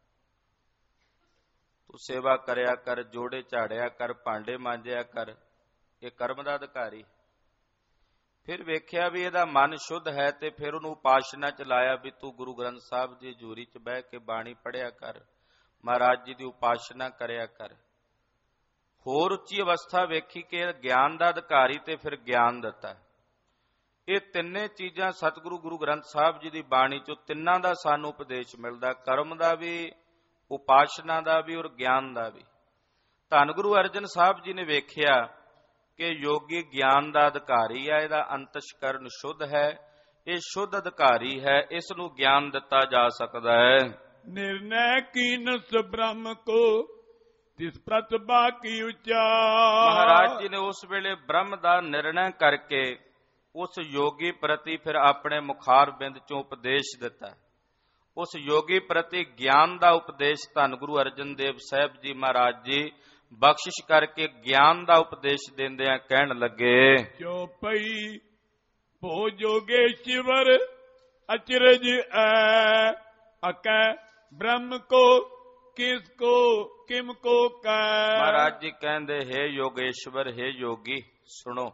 ਤੂੰ ਸੇਵਾ ਕਰਿਆ ਕਰ, ਜੋੜੇ ਝਾੜਿਆ ਕਰ, ਭਾਂਡੇ ਮਾਂਜਿਆ ਕਰ, ਇਹ ਕਰਮ ਦਾ ਅਧਿਕਾਰੀ। ਫਿਰ ਵੇਖਿਆ ਵੀ ਇਹਦਾ ਮਨ ਸ਼ੁੱਧ ਹੈ ਤੇ ਫਿਰ ਉਹਨੂੰ ਉਪਾਸ਼ਨਾ ਚ ਲਾਇਆ ਵੀ ਤੂੰ ਗੁਰੂ ਗ੍ਰੰਥ ਸਾਹਿਬ ਦੀ ਹਜ਼ੂਰੀ ਚ ਬਹਿ ਕੇ ਬਾਣੀ ਪੜ੍ਹਿਆ ਕਰ, ਮਹਾਰਾਜ ਜੀ ਦੀ ਉਪਾਸ਼ਨਾ ਕਰਿਆ ਕਰ। ਹੋਰ ਉੱਚੀ ਅਵਸਥਾ ਵੇਖੀ ਕਿ ਗਿਆਨ ਦਾ ਅਧਿਕਾਰੀ ਤੇ ਫਿਰ ਗਿਆਨ ਦਿੱਤਾ। ਇਹ ਤਿੰਨੇ ਚੀਜ਼ਾਂ ਸਤਿਗੁਰੂ ਗੁਰੂ ਗ੍ਰੰਥ ਸਾਹਿਬ ਜੀ ਦੀ ਬਾਣੀ ਚੋਂ ਤਿੰਨਾਂ ਦਾ ਸਾਨੂੰ ਉਪਦੇਸ਼ ਮਿਲਦਾ, ਕਰਮ ਦਾ ਵੀ, ਉਪਾਸ਼ਨਾ ਦਾ ਵੀ ਔਰ ਗਿਆਨ ਦਾ ਵੀ। ਧੰਨ ਗੁਰੂ ਅਰਜਨ ਸਾਹਿਬ ਜੀ ਨੇ ਵੇਖਿਆ ਕਿ ਯੋਗੀ ਗਿਆਨ ਦਾ ਅਧਿਕਾਰੀ ਹੈ, ਇਹਦਾ ਅੰਤਸ਼ਕਰਨ ਸ਼ੁੱਧ ਹੈ, ਇਹ ਸ਼ੁੱਧ ਅਧਿਕਾਰੀ ਹੈ, ਇਸ ਨੂੰ ਗਿਆਨ ਦਿੱਤਾ ਜਾ ਸਕਦਾ ਹੈ। ਨਿਰਣੈ ਕੀਨਸ ਬ੍ਰਹਮ ਕੋ ਤਿਸ ਪ੍ਰਤਿਭਾ ਕੀ ਉਚਾ। ਮਹਾਰਾਜ ਜੀ ਨੇ ਉਸ ਵੇਲੇ ਬ੍ਰਹਮ ਦਾ ਨਿਰਣੈ ਕਰਕੇ ਉਸ ਯੋਗੀ ਪ੍ਰਤੀ ਫਿਰ ਆਪਣੇ ਮੁਖਾਰ ਬਿੰਦ ਚੋਂ ਉਪਦੇਸ਼ ਦਿੱਤਾ। ਉਸ ਯੋਗੀ ਪ੍ਰਤੀ ਗਿਆਨ ਦਾ ਉਪਦੇਸ਼ ਧੰਨ ਗੁਰੂ ਅਰਜਨ ਦੇਵ ਸਾਹਿਬ ਜੀ ਮਹਾਰਾਜ ਜੀ ਬਖਸ਼ਿਸ਼ ਕਰਕੇ ਗਿਆਨ ਦਾ ਉਪਦੇਸ਼ ਦਿੰਦਿਆਂ ਕਹਿਣ ਲੱਗੇ, ਜੋ ਪਈ ਭੋ ਜੋਗੇਸ਼ਵਰ ਅਚਰਜ ਐ ਅਕੈ ਬ੍ਰਹਮ ਕੋ ਕਿਸ ਕੋ ਕਿਮ ਕੋ ਕੈ। ਮਹਾਰਾਜ ਜੀ ਕਹਿੰਦੇ, ਹੈ ਯੋਗੇਸ਼ਵਰ, ਹੈ ਯੋਗੀ, ਸੁਣੋ,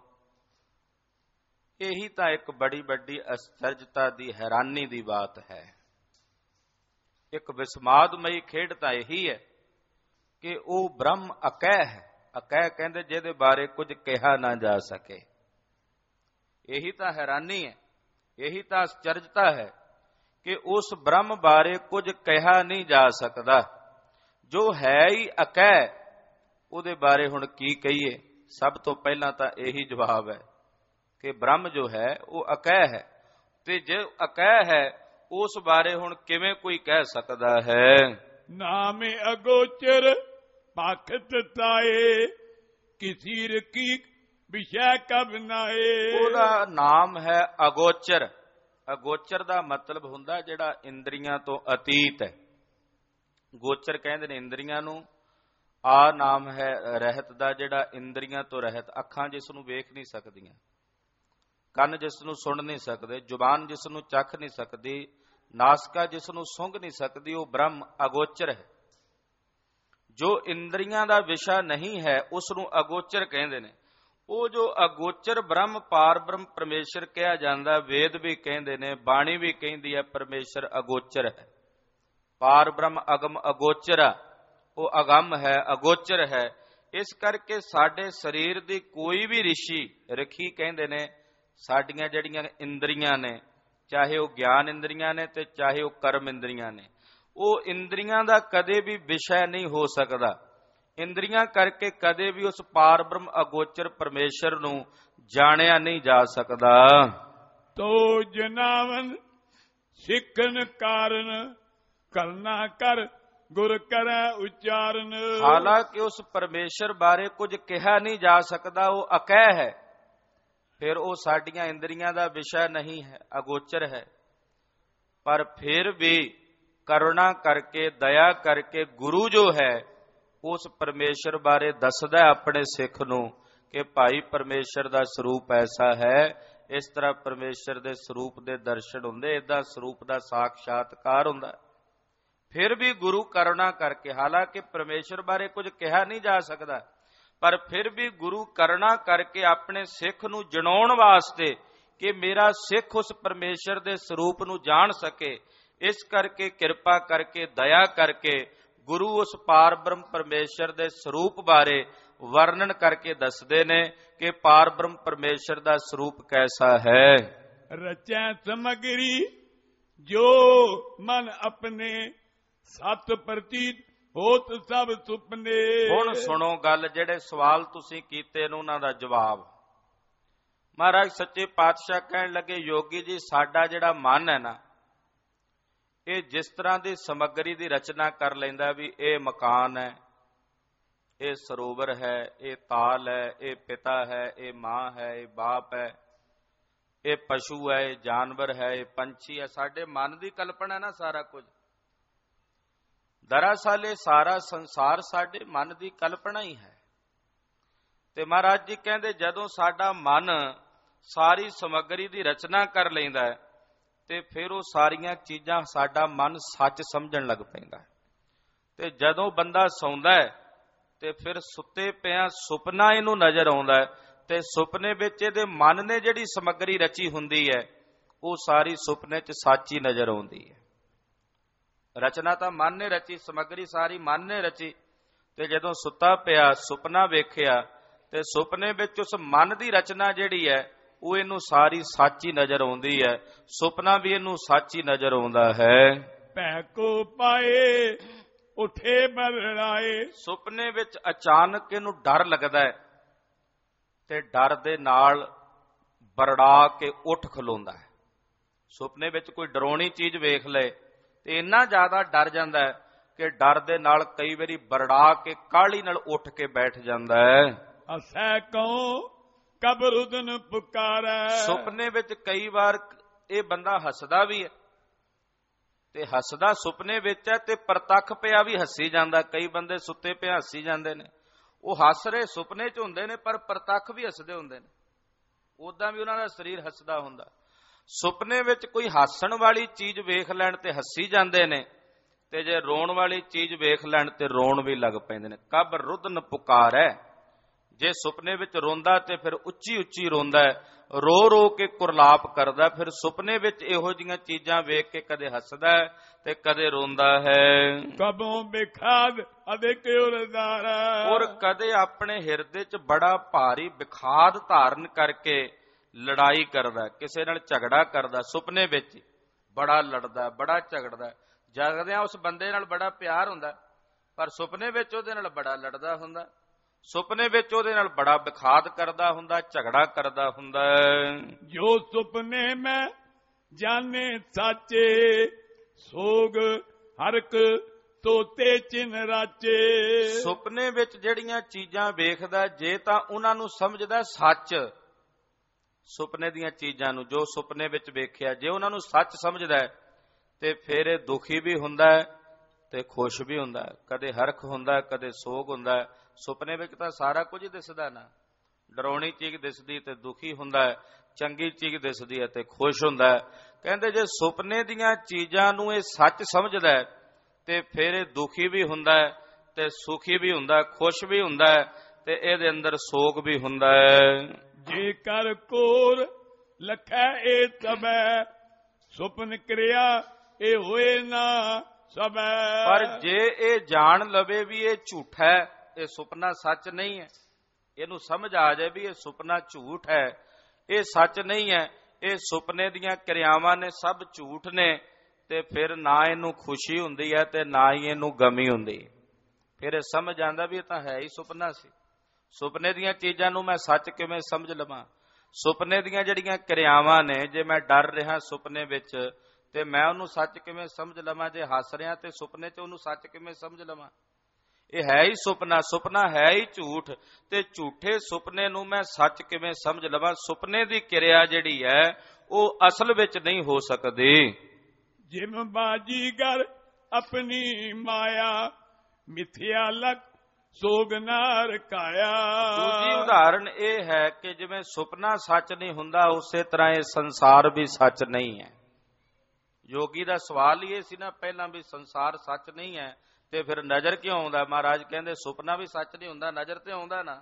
ਇਹੀ ਤਾਂ ਇੱਕ ਬੜੀ ਵੱਡੀ ਅਸਚਰਜਤਾ ਦੀ ਹੈਰਾਨੀ ਦੀ ਬਾਤ ਹੈ। ਇੱਕ ਵਿਸਮਾਦਮਈ ਖੇਡ ਤਾਂ ਇਹੀ ਹੈ ਕਿ ਉਹ ਬ੍ਰਹਮ ਅਕਹਿ ਹੈ। ਅਕਹਿ ਕਹਿੰਦੇ ਜਿਹਦੇ ਬਾਰੇ ਕੁਝ ਕਿਹਾ ਨਾ ਜਾ ਸਕੇ। ਇਹੀ ਤਾਂ ਹੈਰਾਨੀ ਹੈ, ਇਹੀ ਤਾਂ ਅਸਚਰਜਤਾ ਹੈ ਕਿ ਉਸ ਬ੍ਰਹਮ ਬਾਰੇ ਕੁਝ ਕਿਹਾ ਨਹੀਂ ਜਾ ਸਕਦਾ। ਜੋ ਹੈ ਹੀ ਅਕਹਿ, ਉਹਦੇ ਬਾਰੇ ਹੁਣ ਕੀ ਕਹੀਏ। ਸਭ ਤੋਂ ਪਹਿਲਾਂ ਤਾਂ ਇਹੀ ਜਵਾਬ ਹੈ ਕਿ ਬ੍ਰਹਮ ਜੋ ਹੈ ਉਹ ਅਕਹਿ ਹੈ, ਤੇ ਜੇ ਅਕਹਿ ਹੈ ਉਸ ਬਾਰੇ ਹੁਣ ਕਿਵੇਂ ਕੋਈ ਕਹਿ ਸਕਦਾ ਹੈ। ਨਾਮੇ ਅਗੋਚਰ ਪਾਖਤ ਤਾਏ ਕਿਸੀਰ ਕੀ ਵਿਸ਼ੈ ਕਬ ਨਾਏ। ਉਹਦਾ ਨਾਮ ਹੈ ਅਗੋਚਰ। ਅਗੋਚਰ ਦਾ ਮਤਲਬ ਹੁੰਦਾ ਜਿਹੜਾ ਇੰਦਰੀਆਂ ਤੋਂ ਅਤੀਤ ਹੈ। ਗੋਚਰ ਕਹਿੰਦੇ ਨੇ ਇੰਦਰੀਆਂ ਨੂੰ। ਆ ਨਾਮ ਹੈ ਰਹਿਤ ਦਾ, ਜਿਹੜਾ ਇੰਦਰੀਆਂ ਤੋਂ ਰਹਿਤ। ਅੱਖਾਂ ਜਿਸ ਨੂੰ ਵੇਖ ਨਹੀਂ ਸਕਦੀਆਂ, ਕੰਨ ਜਿਸ ਨੂੰ ਸੁਣ ਨਹੀਂ ਸਕਦੇ, ਜ਼ੁਬਾਨ ਜਿਸ ਨੂੰ ਚੱਖ ਨਹੀਂ ਸਕਦੀ, ਨਾਸਕਾ ਜਿਸ ਨੂੰ ਸੁੰਘ ਨਹੀਂ ਸਕਦੀ, ਉਹ ਬ੍ਰਹਮ ਅਗੋਚਰ ਹੈ। ਜੋ ਇੰਦਰੀਆਂ ਦਾ ਵਿਸ਼ਾ ਨਹੀਂ ਹੈ ਉਸ ਨੂੰ ਅਗੋਚਰ ਕਹਿੰਦੇ ਨੇ। ਉਹ ਜੋ ਅਗੋਚਰ ਬ੍ਰਹਮ ਪਾਰ ਬ੍ਰਹਮ ਪਰਮੇਸ਼ਰ ਕਿਹਾ ਜਾਂਦਾ, ਵੇਦ ਵੀ ਕਹਿੰਦੇ ਨੇ, ਬਾਣੀ ਵੀ ਕਹਿੰਦੀ ਹੈ ਪਰਮੇਸ਼ਰ ਅਗੋਚਰ ਹੈ। ਪਾਰ ਬ੍ਰਹਮ ਅਗਮ ਅਗੋਚਰ, ਉਹ ਅਗੰਮ ਹੈ, ਅਗੋਚਰ ਹੈ। ਇਸ ਕਰਕੇ ਸਾਡੇ ਸਰੀਰ ਦੀ ਕੋਈ ਵੀ ਰਿਸ਼ੀ ਰਖੀ ਕਹਿੰਦੇ ਨੇ, ਸਾਡੀਆਂ ਜਿਹੜੀਆਂ ਇੰਦਰੀਆਂ ਨੇ, ਚਾਹੇ ਉਹ ਗਿਆਨ ਇੰਦਰੀਆਂ ਨੇ ਤੇ ਚਾਹੇ ਉਹ ਕਰਮ ਇੰਦਰੀਆਂ ਨੇ, ਉਹ ਇੰਦਰੀਆਂ ਦਾ ਕਦੇ ਵੀ ਵਿਸ਼ਾ ਨਹੀਂ ਹੋ ਸਕਦਾ। ਇੰਦਰੀਆਂ ਕਰਕੇ ਕਦੇ ਵੀ ਉਸ ਪਾਰ ਬ੍ਰਹਮ ਅਗੋਚਰ ਪਰਮੇਸ਼ਰ ਨੂੰ ਜਾਣਿਆ ਨਹੀਂ ਜਾ ਸਕਦਾ। ਤੋ ਜਨਾਵਨ ਸਿੱਖਣ ਕਾਰਨ ਕਰਨਾ ਕਰ ਗੁਰ ਕਰੈ ਉਚਾਰਨ। ਹਾਲਾਂਕਿ ਉਸ ਪਰਮੇਸ਼ਰ ਬਾਰੇ ਕੁਝ ਕਿਹਾ ਨਹੀਂ ਜਾ ਸਕਦਾ, ਉਹ ਅਕਹਿ ਹੈ, ਫਿਰ ਉਹ ਸਾਡੀਆਂ ਇੰਦਰੀਆਂ ਦਾ ਵਿਸ਼ਾ ਨਹੀਂ ਹੈ, ਅਗੋਚਰ ਹੈ। ਪਰ ਫਿਰ ਵੀ ਕਰੁਣਾ ਕਰਕੇ, ਦਇਆ ਕਰਕੇ ਗੁਰੂ ਜੋ ਹੈ ਉਸ ਪਰਮੇਸ਼ਰ ਬਾਰੇ ਦੱਸਦਾ ਆਪਣੇ ਸਿੱਖ ਨੂੰ ਕਿ ਭਾਈ ਪਰਮੇਸ਼ਰ ਦਾ ਸਰੂਪ ਐਸਾ ਹੈ, ਇਸ ਤਰ੍ਹਾਂ ਪਰਮੇਸ਼ਰ ਦੇ ਸਰੂਪ ਦੇ ਦਰਸ਼ਨ ਹੁੰਦੇ, ਏਦਾਂ ਸਰੂਪ ਦਾ ਸਾਖਸ਼ਾਤਕਾਰ ਹੁੰਦਾ। ਫਿਰ ਵੀ ਗੁਰੂ ਕਰੁਣਾ ਕਰਕੇ, ਹਾਲਾਂਕਿ ਪਰਮੇਸ਼ਰ ਬਾਰੇ ਕੁਝ ਕਿਹਾ ਨਹੀਂ ਜਾ ਸਕਦਾ, ਪਰ ਫਿਰ ਵੀ ਗੁਰੂ ਕਰੁਣਾ ਕਰਕੇ ਆਪਣੇ ਸਿੱਖ ਨੂੰ ਜਣਾਉਣ ਵਾਸਤੇ ਕਿ ਮੇਰਾ ਸਿੱਖ ਉਸ ਪਰਮੇਸ਼ਰ ਦੇ ਸਰੂਪ ਨੂੰ ਜਾਣ ਸਕੇ, ਇਸ ਕਰਕੇ ਕਿਰਪਾ ਕਰਕੇ, ਦਇਆ ਕਰਕੇ ਗੁਰੂ ਉਸ ਪਾਰ ਬ੍ਰਹਮ ਪਰਮੇਸ਼ਰ ਦੇ ਸਰੂਪ ਬਾਰੇ ਵਰਣਨ ਕਰਕੇ ਦੱਸਦੇ ਨੇ ਕਿ ਪਾਰ ਬ੍ਰਹਮ ਪਰਮੇਸ਼ਰ ਦਾ ਸਰੂਪ ਕੈਸਾ ਹੈ। ਰਚੈ ਸਮਗਰੀ ਜੋ ਮਨ ਆਪਣੇ ਸਤ ਪ੍ਰਤੀਤ ਹੋਤ ਸਭ ਸੁਪਨੇ। ਹੁਣ ਸੁਣੋ ਗੱਲ, ਜਿਹੜੇ ਸਵਾਲ ਤੁਸੀਂ ਕੀਤੇ ਨੇ ਉਹਨਾਂ ਦਾ ਜਵਾਬ। ਮਹਾਰਾਜ ਸੱਚੇ ਪਾਤਸ਼ਾਹ ਕਹਿਣ ਲੱਗੇ, ਯੋਗੀ ਜੀ ਸਾਡਾ ਜਿਹੜਾ ਮਨ ਹੈ ਨਾ, ਇਹ ਜਿਸ ਤਰ੍ਹਾਂ ਦੀ ਸਮੱਗਰੀ ਦੀ ਰਚਨਾ ਕਰ ਲੈਂਦਾ ਵੀ ਇਹ ਮਕਾਨ ਹੈ, ਇਹ ਸਰੋਵਰ ਹੈ, ਇਹ ਤਾਲ ਹੈ, ਇਹ ਪਿਤਾ ਹੈ, ਇਹ ਮਾਂ ਹੈ, ਇਹ ਬਾਪ ਹੈ, ਇਹ ਪਸ਼ੂ ਹੈ, ਇਹ ਜਾਨਵਰ ਹੈ, ਇਹ ਪੰਛੀ ਹੈ, ਸਾਡੇ ਮਨ ਦੀ ਕਲਪਨਾ ਨਾ ਸਾਰਾ ਕੁਝ। ਦਰਅਸਲ ਇਹ ਸਾਰਾ ਸੰਸਾਰ ਸਾਡੇ ਮਨ ਦੀ ਕਲਪਨਾ ਹੀ ਹੈ। ਤੇ ਮਹਾਰਾਜ ਜੀ ਕਹਿੰਦੇ ਜਦੋਂ ਸਾਡਾ ਮਨ ਸਾਰੀ ਸਮੱਗਰੀ ਦੀ ਰਚਨਾ ਕਰ ਲੈਂਦਾ ਹੈ ਤੇ ਫਿਰ ਉਹ ਸਾਰੀਆਂ ਚੀਜ਼ਾਂ ਸਾਡਾ ਮਨ ਸੱਚ ਸਮਝਣ ਲੱਗ ਪੈਂਦਾ ਹੈ। ਤੇ ਜਦੋਂ ਬੰਦਾ ਸੌਂਦਾ ਹੈ ਤੇ ਫਿਰ ਸੁੱਤੇ ਪਿਆ ਸੁਪਨਾ ਇਹਨੂੰ ਨਜ਼ਰ ਆਉਂਦਾ ਹੈ ਤੇ ਸੁਪਨੇ ਵਿੱਚ ਇਹਦੇ ਮਨ ਨੇ ਜਿਹੜੀ ਸਮੱਗਰੀ ਰਚੀ ਹੁੰਦੀ ਹੈ ਉਹ ਸਾਰੀ ਸੁਪਨੇ 'ਚ ਸੱਚ ਹੀ ਨਜ਼ਰ ਆਉਂਦੀ ਹੈ। ਰਚਨਾ ਤਾਂ ਮਨ ਨੇ ਰਚੀ, ਸਮੱਗਰੀ ਸਾਰੀ ਮਨ ਨੇ ਰਚੀ, ਤੇ ਜਦੋਂ ਸੁੱਤਾ ਪਿਆ ਸੁਪਨਾ ਵੇਖਿਆ ਤੇ ਸੁਪਨੇ ਵਿੱਚ ਉਸ ਮਨ ਦੀ ਰਚਨਾ ਜਿਹੜੀ ਹੈ ਉਹ ਇਹਨੂੰ ਸਾਰੀ ਸੱਚ ਹੀ ਨਜ਼ਰ ਆਉਂਦੀ ਹੈ। ਸੁਪਨਾ ਵੀ ਇਹਨੂੰ ਸੱਚ ਹੀ ਨਜ਼ਰ ਆਉਂਦਾ ਹੈ। ਭੈ ਕੋ ਪਾਏ ਉਠੇ ਬਰੜਾਏ, ਸੁਪਨੇ ਵਿੱਚ ਅਚਾਨਕ ਇਹਨੂੰ ਡਰ ਲੱਗਦਾ ਹੈ ਤੇ ਡਰ ਦੇ ਨਾਲ ਬਰੜਾ ਕੇ ਉੱਠ ਖਲੋਂਦਾ ਹੈ। ਸੁਪਨੇ ਵਿੱਚ ਕੋਈ ਡਰਾਉਣੀ ਚੀਜ਼ ਵੇਖ ਲਏ ਤੇ ਇੰਨਾ ਜ਼ਿਆਦਾ ਡਰ ਜਾਂਦਾ ਹੈ ਕਿ ਡਰ ਦੇ ਨਾਲ ਕਈ ਵਾਰੀ ਬਰੜਾ ਕੇ ਕਾਹਲੀ ਨਾਲ ਉੱਠ ਕੇ ਬੈਠ ਜਾਂਦਾ ਹੈ। ਅਸੈ ਕਉ ਕਬਰੁਦਨ ਪੁਕਾਰੈ, ਸੁਪਨੇ ਵਿੱਚ ਕਈ ਵਾਰ ਇਹ ਬੰਦਾ ਹੱਸਦਾ ਵੀ ਹੈ ਤੇ ਹੱਸਦਾ ਸੁਪਨੇ ਵਿੱਚ ਹੈ ਤੇ ਪ੍ਰਤੱਖ ਪਿਆ ਵੀ ਹੱਸੀ ਜਾਂਦਾ। ਕਈ ਬੰਦੇ ਸੁੱਤੇ ਪਿਆ ਹੱਸੀ ਜਾਂਦੇ ਨੇ, ਉਹ ਹੱਸ ਰਹੇ ਸੁਪਨੇ 'ਚ ਹੁੰਦੇ ਨੇ ਪਰ ਪ੍ਰਤੱਖ ਵੀ ਹੱਸਦੇ ਹੁੰਦੇ ਨੇ, ਉਦਾਂ ਵੀ ਉਹਨਾਂ ਦਾ ਸਰੀਰ ਹੱਸਦਾ ਹੁੰਦਾ। ਸੁਪਨੇ ਵਿੱਚ ਕੋਈ ਹੱਸਣ ਵਾਲੀ ਚੀਜ਼ ਵੇਖ ਲੈਣ ਤੇ ਹੱਸੀ ਜਾਂਦੇ ਨੇ ਤੇ ਜੇ ਰੋਣ ਵਾਲੀ ਚੀਜ਼ ਵੇਖ ਲੈਣ ਤੇ ਰੋਣ ਵੀ ਲੱਗ ਪੈਂਦੇ ਨੇ। ਕਬ ਰੁਦਨ ਪੁਕਾਰੈ, ਜੇ ਸੁਪਨੇ ਵਿੱਚ ਰੋਂਦਾ ਤੇ ਫਿਰ ਉੱਚੀ ਉੱਚੀ ਰੋਂਦਾ, ਰੋ ਰੋ ਕੇ ਕੁਰਲਾਪ ਕਰਦਾ। ਫਿਰ ਸੁਪਨੇ ਵਿੱਚ ਇਹੋ ਜਿਹੀਆਂ ਚੀਜ਼ਾਂ ਵੇਖ ਕੇ ਕਦੇ ਹੱਸਦਾ ਤੇ ਕਦੇ ਰੋਂਦਾ ਹੈ। ਕਬੋਂ ਬਿਖਾਦ ਅਦਿਕ ਉਰਦਾਰ, ਔਰ ਕਦੇ ਆਪਣੇ ਹਿਰਦੇ 'ਚ ਬੜਾ ਭਾਰੀ ਵਿਖਾਦ ਧਾਰਨ ਕਰਕੇ ਲੜਾਈ ਕਰਦਾ, ਕਿਸੇ ਨਾਲ ਝਗੜਾ ਕਰਦਾ। ਸੁਪਨੇ ਵਿੱਚ ਬੜਾ ਲੜਦਾ, ਬੜਾ ਝਗੜਦਾ। ਜਾਗਦਿਆਂ ਉਸ ਬੰਦੇ ਨਾਲ ਬੜਾ ਪਿਆਰ ਹੁੰਦਾ ਪਰ ਸੁਪਨੇ ਵਿੱਚ ਉਹਦੇ ਨਾਲ ਬੜਾ ਲੜਦਾ ਹੁੰਦਾ। ਸੁਪਨੇ ਵਿੱਚ ਉਹਦੇ ਨਾਲ ਬੜਾ ਵਿਖਾਦ ਕਰਦਾ ਹੁੰਦਾ, ਝਗੜਾ ਕਰਦਾ ਹੁੰਦਾ। ਜੋ ਸੁਪਨੇ ਮੈਂ ਜਾਣੇ ਸਾਚੇ, ਸੋਗ ਹਰਕ ਤੋਤੇ ਚਿਨ ਰਾਚੇ। ਸੁਪਨੇ ਵਿੱਚ ਜਿਹੜੀਆਂ ਚੀਜ਼ਾਂ ਵੇਖਦਾ ਜੇ ਤਾਂ ਉਹਨਾਂ ਨੂੰ ਸਮਝਦਾ ਸੱਚ, ਸੁਪਨੇ ਦੀਆਂ ਚੀਜ਼ਾਂ ਨੂੰ ਜੋ ਸੁਪਨੇ ਵਿੱਚ ਵੇਖਿਆ ਜੇ ਉਹਨਾਂ ਨੂੰ ਸੱਚ ਸਮਝਦਾ ਤੇ ਫਿਰ ਇਹ ਦੁਖੀ ਵੀ ਹੁੰਦਾ ਤੇ ਖੁਸ਼ ਵੀ ਹੁੰਦਾ। ਕਦੇ ਹਰਖ ਹੁੰਦਾ, ਕਦੇ ਸੋਗ ਹੁੰਦਾ। ਸੁਪਨੇ ਵਿੱਚ ਤਾਂ ਸਾਰਾ ਕੁਝ ਹੀ ਦਿਸਦਾ ਨਾ, ਡਰਾਉਣੀ ਚੀਜ਼ ਦਿਸਦੀ ਤੇ ਦੁਖੀ ਹੁੰਦਾ, ਚੰਗੀ ਚੀਜ਼ ਦਿਸਦੀ ਹੈ ਤੇ ਖੁਸ਼ ਹੁੰਦਾ। ਕਹਿੰਦੇ ਜੇ ਸੁਪਨੇ ਦੀਆਂ ਚੀਜ਼ਾਂ ਨੂੰ ਇਹ ਸੱਚ ਸਮਝਦਾ ਤੇ ਫਿਰ ਇਹ ਦੁਖੀ ਵੀ ਹੁੰਦਾ ਤੇ ਸੁਖੀ ਵੀ ਹੁੰਦਾ, ਖੁਸ਼ ਵੀ ਹੁੰਦਾ ਤੇ ਇਹਦੇ ਅੰਦਰ ਸੋਗ ਵੀ ਹੁੰਦਾ ਹੈ। ਜੇ ਕਰ ਕੋਰ ਲਖੈ ਇਹ ਤਬੈ, ਸੁਪਨ ਕਿਰਿਆ ਇਹ ਹੋਏ ਨਾ ਸਬੈ। ਪਰ ਜੇ ਇਹ ਜਾਣ ਲਵੇ ਵੀ ਇਹ ਝੂਠ ਹੈ, ਇਹ ਸੁਪਨਾ ਸੱਚ ਨਹੀਂ ਹੈ, ਇਹਨੂੰ ਸਮਝ ਆ ਜਾਏ ਵੀ ਇਹ ਸੁਪਨਾ ਝੂਠ ਹੈ, ਇਹ ਸੱਚ ਨਹੀਂ ਹੈ, ਇਹ ਸੁਪਨੇ ਦੀਆਂ ਕਿਰਿਆਵਾਂ ਨੇ, ਸਭ ਝੂਠ ਨੇ, ਤੇ ਫਿਰ ਨਾ ਇਹਨੂੰ ਖੁਸ਼ੀ ਹੁੰਦੀ ਹੈ ਤੇ ਨਾ ਹੀ ਇਹਨੂੰ ਗਮੀ ਹੁੰਦੀ। ਫਿਰ ਇਹ ਸਮਝ ਆਉਂਦਾ ਵੀ ਇਹ ਤਾਂ ਹੈ ਹੀ ਸੁਪਨਾ ਸੀ। ਸੁਪਨੇ ਦੀਆਂ ਚੀਜ਼ਾਂ ਨੂੰ ਮੈਂ ਸੱਚ ਕਿਵੇਂ ਸਮਝ ਲਵਾਂ? ਸੁਪਨੇ ਦੀਆਂ ਜਿਹੜੀਆਂ ਕਿਰਿਆਵਾਂ ਨੇ, ਜੇ ਮੈਂ ਡਰ ਰਿਹਾ ਸੁਪਨੇ ਵਿੱਚ ਤੇ ਮੈਂ ਉਹਨੂੰ ਸੱਚ ਕਿਵੇਂ ਸਮਝ ਲਵਾਂ? ਜੇ ਹੱਸ ਰਿਹਾ ਤੇ ਸੁਪਨੇ 'ਚ ਉਹਨੂੰ ਸੱਚ ਕਿਵੇਂ ਸਮਝ ਲਵਾਂ? ਇਹ ਹੈ ਹੀ ਸੁਪਨਾ, ਸੁਪਨਾ ਹੈ ਹੀ ਝੂਠ, ਤੇ ਝੂਠੇ ਸੁਪਨੇ ਨੂੰ ਮੈਂ ਸੱਚ ਕਿਵੇਂ ਸਮਝ ਲਵਾਂ? ਸੁਪਨੇ ਦੀ ਕਿਰਿਆ ਜਿਹੜੀ ਹੈ ਉਹ ਅਸਲ ਵਿੱਚ ਨਹੀਂ ਹੋ ਸਕਦੀ। ਜਿਮ ਬਾਜੀਗਰ ਆਪਣੀ ਮਾਇਆ, ਮਿਥਿਆ ਲਕ ਸੋਗ ਨਾ ਰਕਾਇਆ। ਦੂਜੀ ਉਦਾਹਰਣ ਇਹ ਹੈ ਕਿ ਜਿਵੇਂ ਸੁਪਨਾ ਸੱਚ ਨਹੀਂ ਹੁੰਦਾ, ਉਸੇ ਤਰ੍ਹਾਂ ਇਹ ਸੰਸਾਰ ਵੀ ਸੱਚ ਨਹੀਂ ਹੈ। ਯੋਗੀ ਦਾ ਸਵਾਲ ਹੀ ਇਹ ਸੀ ਨਾ ਪਹਿਲਾਂ ਵੀ ਸੰਸਾਰ ਸੱਚ ਨਹੀਂ ਹੈ ਤੇ ਫਿਰ ਨਜ਼ਰ ਕਿਉਂ ਆਉਂਦਾ? ਮਹਾਰਾਜ ਕਹਿੰਦੇ ਸੁਪਨਾ ਵੀ ਸੱਚ ਨਹੀਂ ਹੁੰਦਾ, ਨਜ਼ਰ ਤੇ ਆਉਂਦਾ ਨਾ।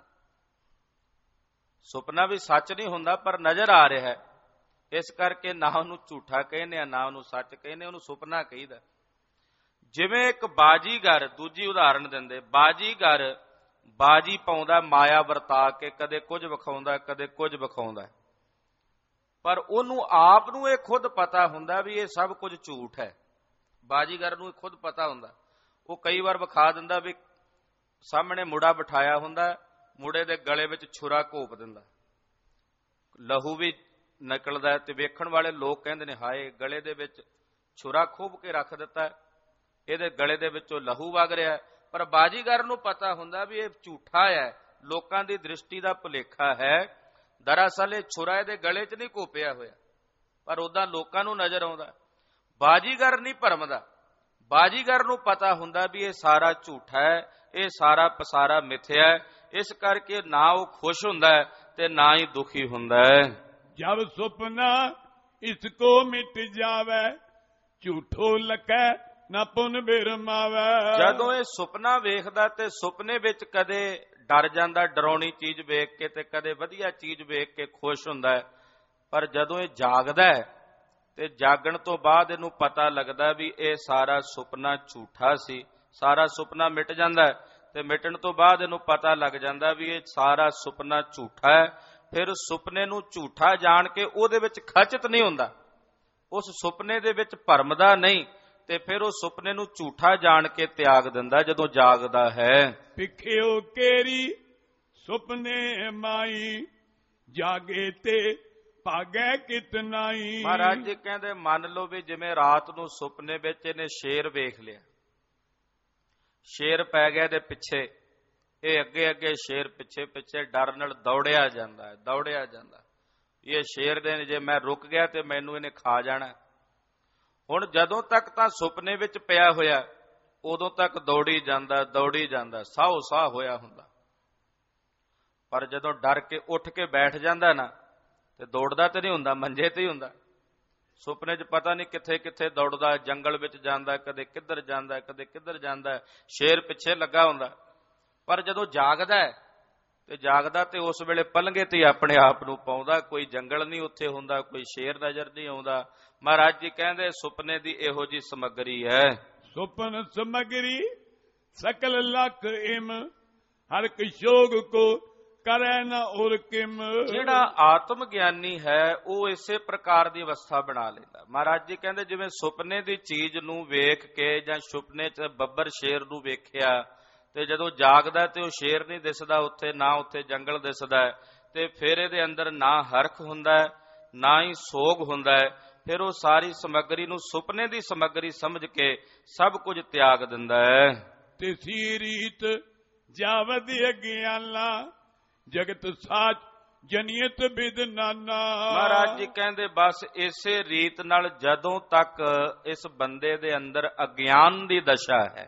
ਸੁਪਨਾ ਵੀ ਸੱਚ ਨਹੀਂ ਹੁੰਦਾ ਪਰ ਨਜ਼ਰ ਆ ਰਿਹਾ ਹੈ, ਇਸ ਕਰਕੇ ਨਾ ਉਹਨੂੰ ਝੂਠਾ ਕਹਿੰਦੇ ਆ ਨਾ ਉਹਨੂੰ ਸੱਚ ਕਹਿੰਦੇ, ਉਹਨੂੰ ਸੁਪਨਾ ਕਹੀਦਾ। ਜਿਵੇਂ ਇੱਕ ਬਾਜੀਗਰ, ਦੂਜੀ ਉਦਾਹਰਣ ਦਿੰਦੇ, ਬਾਜੀਗਰ ਬਾਜੀ ਪਾਉਂਦਾ ਮਾਇਆ ਵਰਤਾ ਕੇ, ਕਦੇ ਕੁਝ ਵਿਖਾਉਂਦਾ ਕਦੇ ਕੁਝ ਵਿਖਾਉਂਦਾ, ਪਰ ਉਹਨੂੰ ਆਪ ਨੂੰ ਇਹ ਖੁਦ ਪਤਾ ਹੁੰਦਾ ਵੀ ਇਹ ਸਭ ਕੁਝ ਝੂਠ ਹੈ। ਬਾਜੀਗਰ ਨੂੰ ਖੁਦ ਪਤਾ ਹੁੰਦਾ। ਉਹ ਕਈ ਵਾਰ ਵਿਖਾ ਦਿੰਦਾ ਵੀ ਸਾਹਮਣੇ ਮੁੰਡਾ ਬਿਠਾਇਆ ਹੁੰਦਾ, ਮੁੰਡੇ ਦੇ ਗਲੇ ਵਿੱਚ ਛੁਰਾ ਘੋਪ ਦਿੰਦਾ, ਲਹੂ ਵੀ ਨਿਕਲਦਾ ਤੇ ਵੇਖਣ ਵਾਲੇ ਲੋਕ ਕਹਿੰਦੇ ਨੇ ਹਾਏ ਗਲੇ ਦੇ ਵਿੱਚ ਛੁਰਾ ਖੋਭ ਕੇ ਰੱਖ ਦਿੱਤਾ, ਇਹਦੇ ਗਲੇ ਦੇ ਵਿੱਚੋਂ ਲਹੂ ਵਗ ਰਿਹਾ। ਪਰ ਬਾਜੀਗਰ ਨੂੰ ਪਤਾ ਹੁੰਦਾ ਵੀ ਇਹ ਝੂਠਾ ਹੈ, ਲੋਕਾਂ ਦੀ ਦ੍ਰਿਸ਼ਟੀ ਦਾ ਭੁਲੇਖਾ ਹੈ, ਦਰਅਸਲ ਇਹ ਛੁਰਾ ਇਹਦੇ ਗਲੇ 'ਚ ਨਹੀਂ ਘੋਪਿਆ ਹੋਇਆ, ਪਰ ਉਦਾਂ ਲੋਕਾਂ ਨੂੰ ਨਜ਼ਰ ਆਉਂਦਾ। ਬਾਜੀਗਰ ਨਹੀਂ ਭਰਮਦਾ, ਬਾਜੀਗਰ ਨੂੰ ਪਤਾ ਹੁੰਦਾ ਵੀ ਇਹ ਸਾਰਾ ਝੂਠਾ ਹੈ, ਇਹ ਸਾਰਾ ਪਸਾਰਾ ਮਿਥਿਆ ਹੈ, ਇਸ ਕਰਕੇ ਨਾ ਉਹ ਖੁਸ਼ ਹੁੰਦਾ ਹੈ ਤੇ ਨਾ ਹੀ ਦੁਖੀ ਹੁੰਦਾ ਹੈ। ਜਬ ਸੁਪਨਾ ਇਸਕੋ ਮਿਟ ਜਾਵੇ ਝੂਠੋ ਲਕੈ ਨਾ ਪੁਨ ਬਿਰਮਾਵੇ। ਜਦੋਂ ਇਹ ਸੁਪਨਾ ਵੇਖਦਾ ਤੇ ਸੁਪਨੇ ਵਿੱਚ ਕਦੇ ਡਰ ਜਾਂਦਾ, ਡਰਾਉਣੀ ਚੀਜ਼ ਵੇਖ ਕੇ, ਤੇ ਕਦੇ ਵਧੀਆ ਚੀਜ਼ ਵੇਖ ਕੇ ਖੁਸ਼ ਹੁੰਦਾ ਹੈ। ਪਰ ਜਦੋਂ ਇਹ ਜਾਗਦਾ ਹੈ ਤੇ ਜਾਗਣ ਤੋਂ ਬਾਅਦ ਇਹਨੂੰ ਪਤਾ ਲੱਗਦਾ ਵੀ ਇਹ ਸਾਰਾ ਸੁਪਨਾ ਝੂਠਾ ਸੀ। ਸਾਰਾ ਸੁਪਨਾ ਮਿਟ ਜਾਂਦਾ ਹੈ ਤੇ ਮਿਟਣ ਤੋਂ ਬਾਅਦ ਇਹਨੂੰ ਪਤਾ ਲੱਗ ਜਾਂਦਾ ਵੀ ਇਹ ਸਾਰਾ ਸੁਪਨਾ ਝੂਠਾ ਹੈ। ਫਿਰ ਸੁਪਨੇ ਨੂੰ ਝੂਠਾ ਜਾਣ ਕੇ ਉਹਦੇ ਵਿੱਚ ਖਚਤ ਨਹੀਂ ਹੁੰਦਾ, ਉਸ ਸੁਪਨੇ ਦੇ ਵਿੱਚ ਭਰਮਦਾ ਨਹੀਂ, ਤੇ ਫਿਰ ਉਹ ਸੁਪਨੇ ਨੂੰ ਝੂਠਾ ਜਾਣ ਕੇ ਤਿਆਗ ਦਿੰਦਾ ਜਦੋਂ ਜਾਗਦਾ ਹੈ। ਪਿਖਿਓ ਕੇਰੀ ਸੁਪਨੇ ਮਾਈ ਜਾਗੇ ਤੇ ਭਾਗੈ ਕਿਤਨਾਈ। ਮਹਾਰਾਜ ਜੀ ਕਹਿੰਦੇ ਮੰਨ ਲਓ ਵੀ ਜਿਵੇਂ ਰਾਤ ਨੂੰ ਸੁਪਨੇ ਵਿੱਚ ਇਹਨੇ ਸ਼ੇਰ ਵੇਖ ਲਿਆ, ਸ਼ੇਰ ਪੈ ਗਿਆ ਇਹਦੇ ਪਿੱਛੇ, ਇਹ ਅੱਗੇ ਅੱਗੇ ਸ਼ੇਰ ਪਿੱਛੇ ਪਿੱਛੇ ਡਰ ਨਾਲ ਦੌੜਿਆ ਜਾਂਦਾ ਹੈ, ਦੌੜਿਆ ਜਾਂਦਾ। ਇਹ ਸ਼ੇਰ ਦੇ ਜੇ ਮੈਂ ਰੁਕ ਗਿਆ ਤੇ ਮੈਨੂੰ ਇਹਨੇ ਖਾ ਜਾਣਾ। ਹੁਣ ਜਦੋਂ ਤੱਕ ਤਾਂ ਸੁਪਨੇ ਵਿੱਚ ਪਿਆ ਹੋਇਆ ਉਦੋਂ ਤੱਕ ਦੌੜੀ ਜਾਂਦਾ, ਦੌੜੀ ਜਾਂਦਾ, ਸਾਹੋ ਸਾਹ ਹੋਇਆ ਹੁੰਦਾ। ਪਰ ਜਦੋਂ ਡਰ ਕੇ ਉੱਠ ਕੇ ਬੈਠ ਜਾਂਦਾ ਨਾ ਤੇ ਦੌੜਦਾ ਤੇ ਨਹੀਂ ਹੁੰਦਾ, ਮੰਜੇ ਤੇ ਹੀ ਹੁੰਦਾ। ਸੁਪਨੇ 'ਚ ਪਤਾ ਨਹੀਂ ਕਿੱਥੇ ਕਿੱਥੇ ਦੌੜਦਾ, ਜੰਗਲ ਵਿੱਚ ਜਾਂਦਾ, ਕਦੇ ਕਿੱਧਰ ਜਾਂਦਾ, ਕਦੇ ਕਿੱਧਰ ਜਾਂਦਾ, ਸ਼ੇਰ ਪਿੱਛੇ ਲੱਗਾ ਹੁੰਦਾ। ਪਰ ਜਦੋਂ ਜਾਗਦਾ ਹੈ ਤੇ ਜਾਗਦਾ ਤੇ ਉਸ ਵੇਲੇ ਪਲੰਘੇ ਤੇ ਆਪਣੇ ਆਪ ਨੂੰ ਪਾਉਂਦਾ, ਕੋਈ ਜੰਗਲ ਨਹੀਂ ਉੱਥੇ ਹੁੰਦਾ, ਕੋਈ ਸ਼ੇਰ ਨਜ਼ਰ ਨਹੀਂ ਆਉਂਦਾ। ਮਹਾਰਾਜ ਜੀ ਕਹਿੰਦੇ ਸੁਪਨੇ ਦੀ ਇਹੋ ਜੀ ਸਮੱਗਰੀ ਹੈ। ਸੁਪਨ ਸਮਗਰੀ ਸਕਲ ਲਖ ਇਮ ਹਰ ਕਿਸ਼ੋਗ ਕੋ ਕਰੈ ਨਾ ਔਰ ਕਿਮ। ਜਿਹੜਾ ਆਤਮ ਗਿਆਨੀ ਹੈ ਉਹ ਇਸੇ ਪ੍ਰਕਾਰ ਦੀ ਅਵਸਥਾ ਬਣਾ ਲੈਂਦਾ। ਮਹਾਰਾਜ ਜੀ ਕਹਿੰਦੇ ਜਿਵੇਂ ਸੁਪਨੇ ਦੀ ਚੀਜ਼ ਨੂੰ ਵੇਖ ਕੇ ਜਾਂ ਸੁਪਨੇ 'ਚ ਬੱਬਰ ਸ਼ੇਰ ਨੂੰ ਵੇਖਿਆ ਤੇ ਜਦੋਂ ਜਾਗਦਾ ਤੇ ਉਹ ਸ਼ੇਰ ਨਹੀਂ ਦਿਸਦਾ ਉੱਥੇ, ਨਾ ਉੱਥੇ ਜੰਗਲ ਦਿਸਦਾ, ਤੇ ਫਿਰ ਇਹਦੇ ਅੰਦਰ ਨਾ ਹਰਖ ਹੁੰਦਾ ਨਾ ਹੀ ਸੋਗ ਹੁੰਦਾ ਹੈ। ਫਿਰ ਉਹ ਸਾਰੀ ਸਮੱਗਰੀ ਨੂੰ ਸੁਪਨੇ ਦੀ ਸਮੱਗਰੀ ਸਮਝ ਕੇ ਸਭ ਕੁਝ ਤਿਆਗ ਦਿੰਦਾ ਹੈ। ਤਿਸੀ ਰੀਤ ਜਾਵਦ ਅਗਿਆਲਾ ਜਗਤ ਸਾਚ ਜਨੀਅਤ ਬਿਦ ਨਾਨਾ। ਮਹਾਰਾਜ ਜੀ ਕਹਿੰਦੇ ਬਸ ਇਸੇ ਰੀਤ ਨਾਲ ਜਦੋਂ ਤੱਕ ਇਸ ਬੰਦੇ ਦੇ ਅੰਦਰ ਅਗਿਆਨ ਦੀ ਦਸ਼ਾ ਹੈ,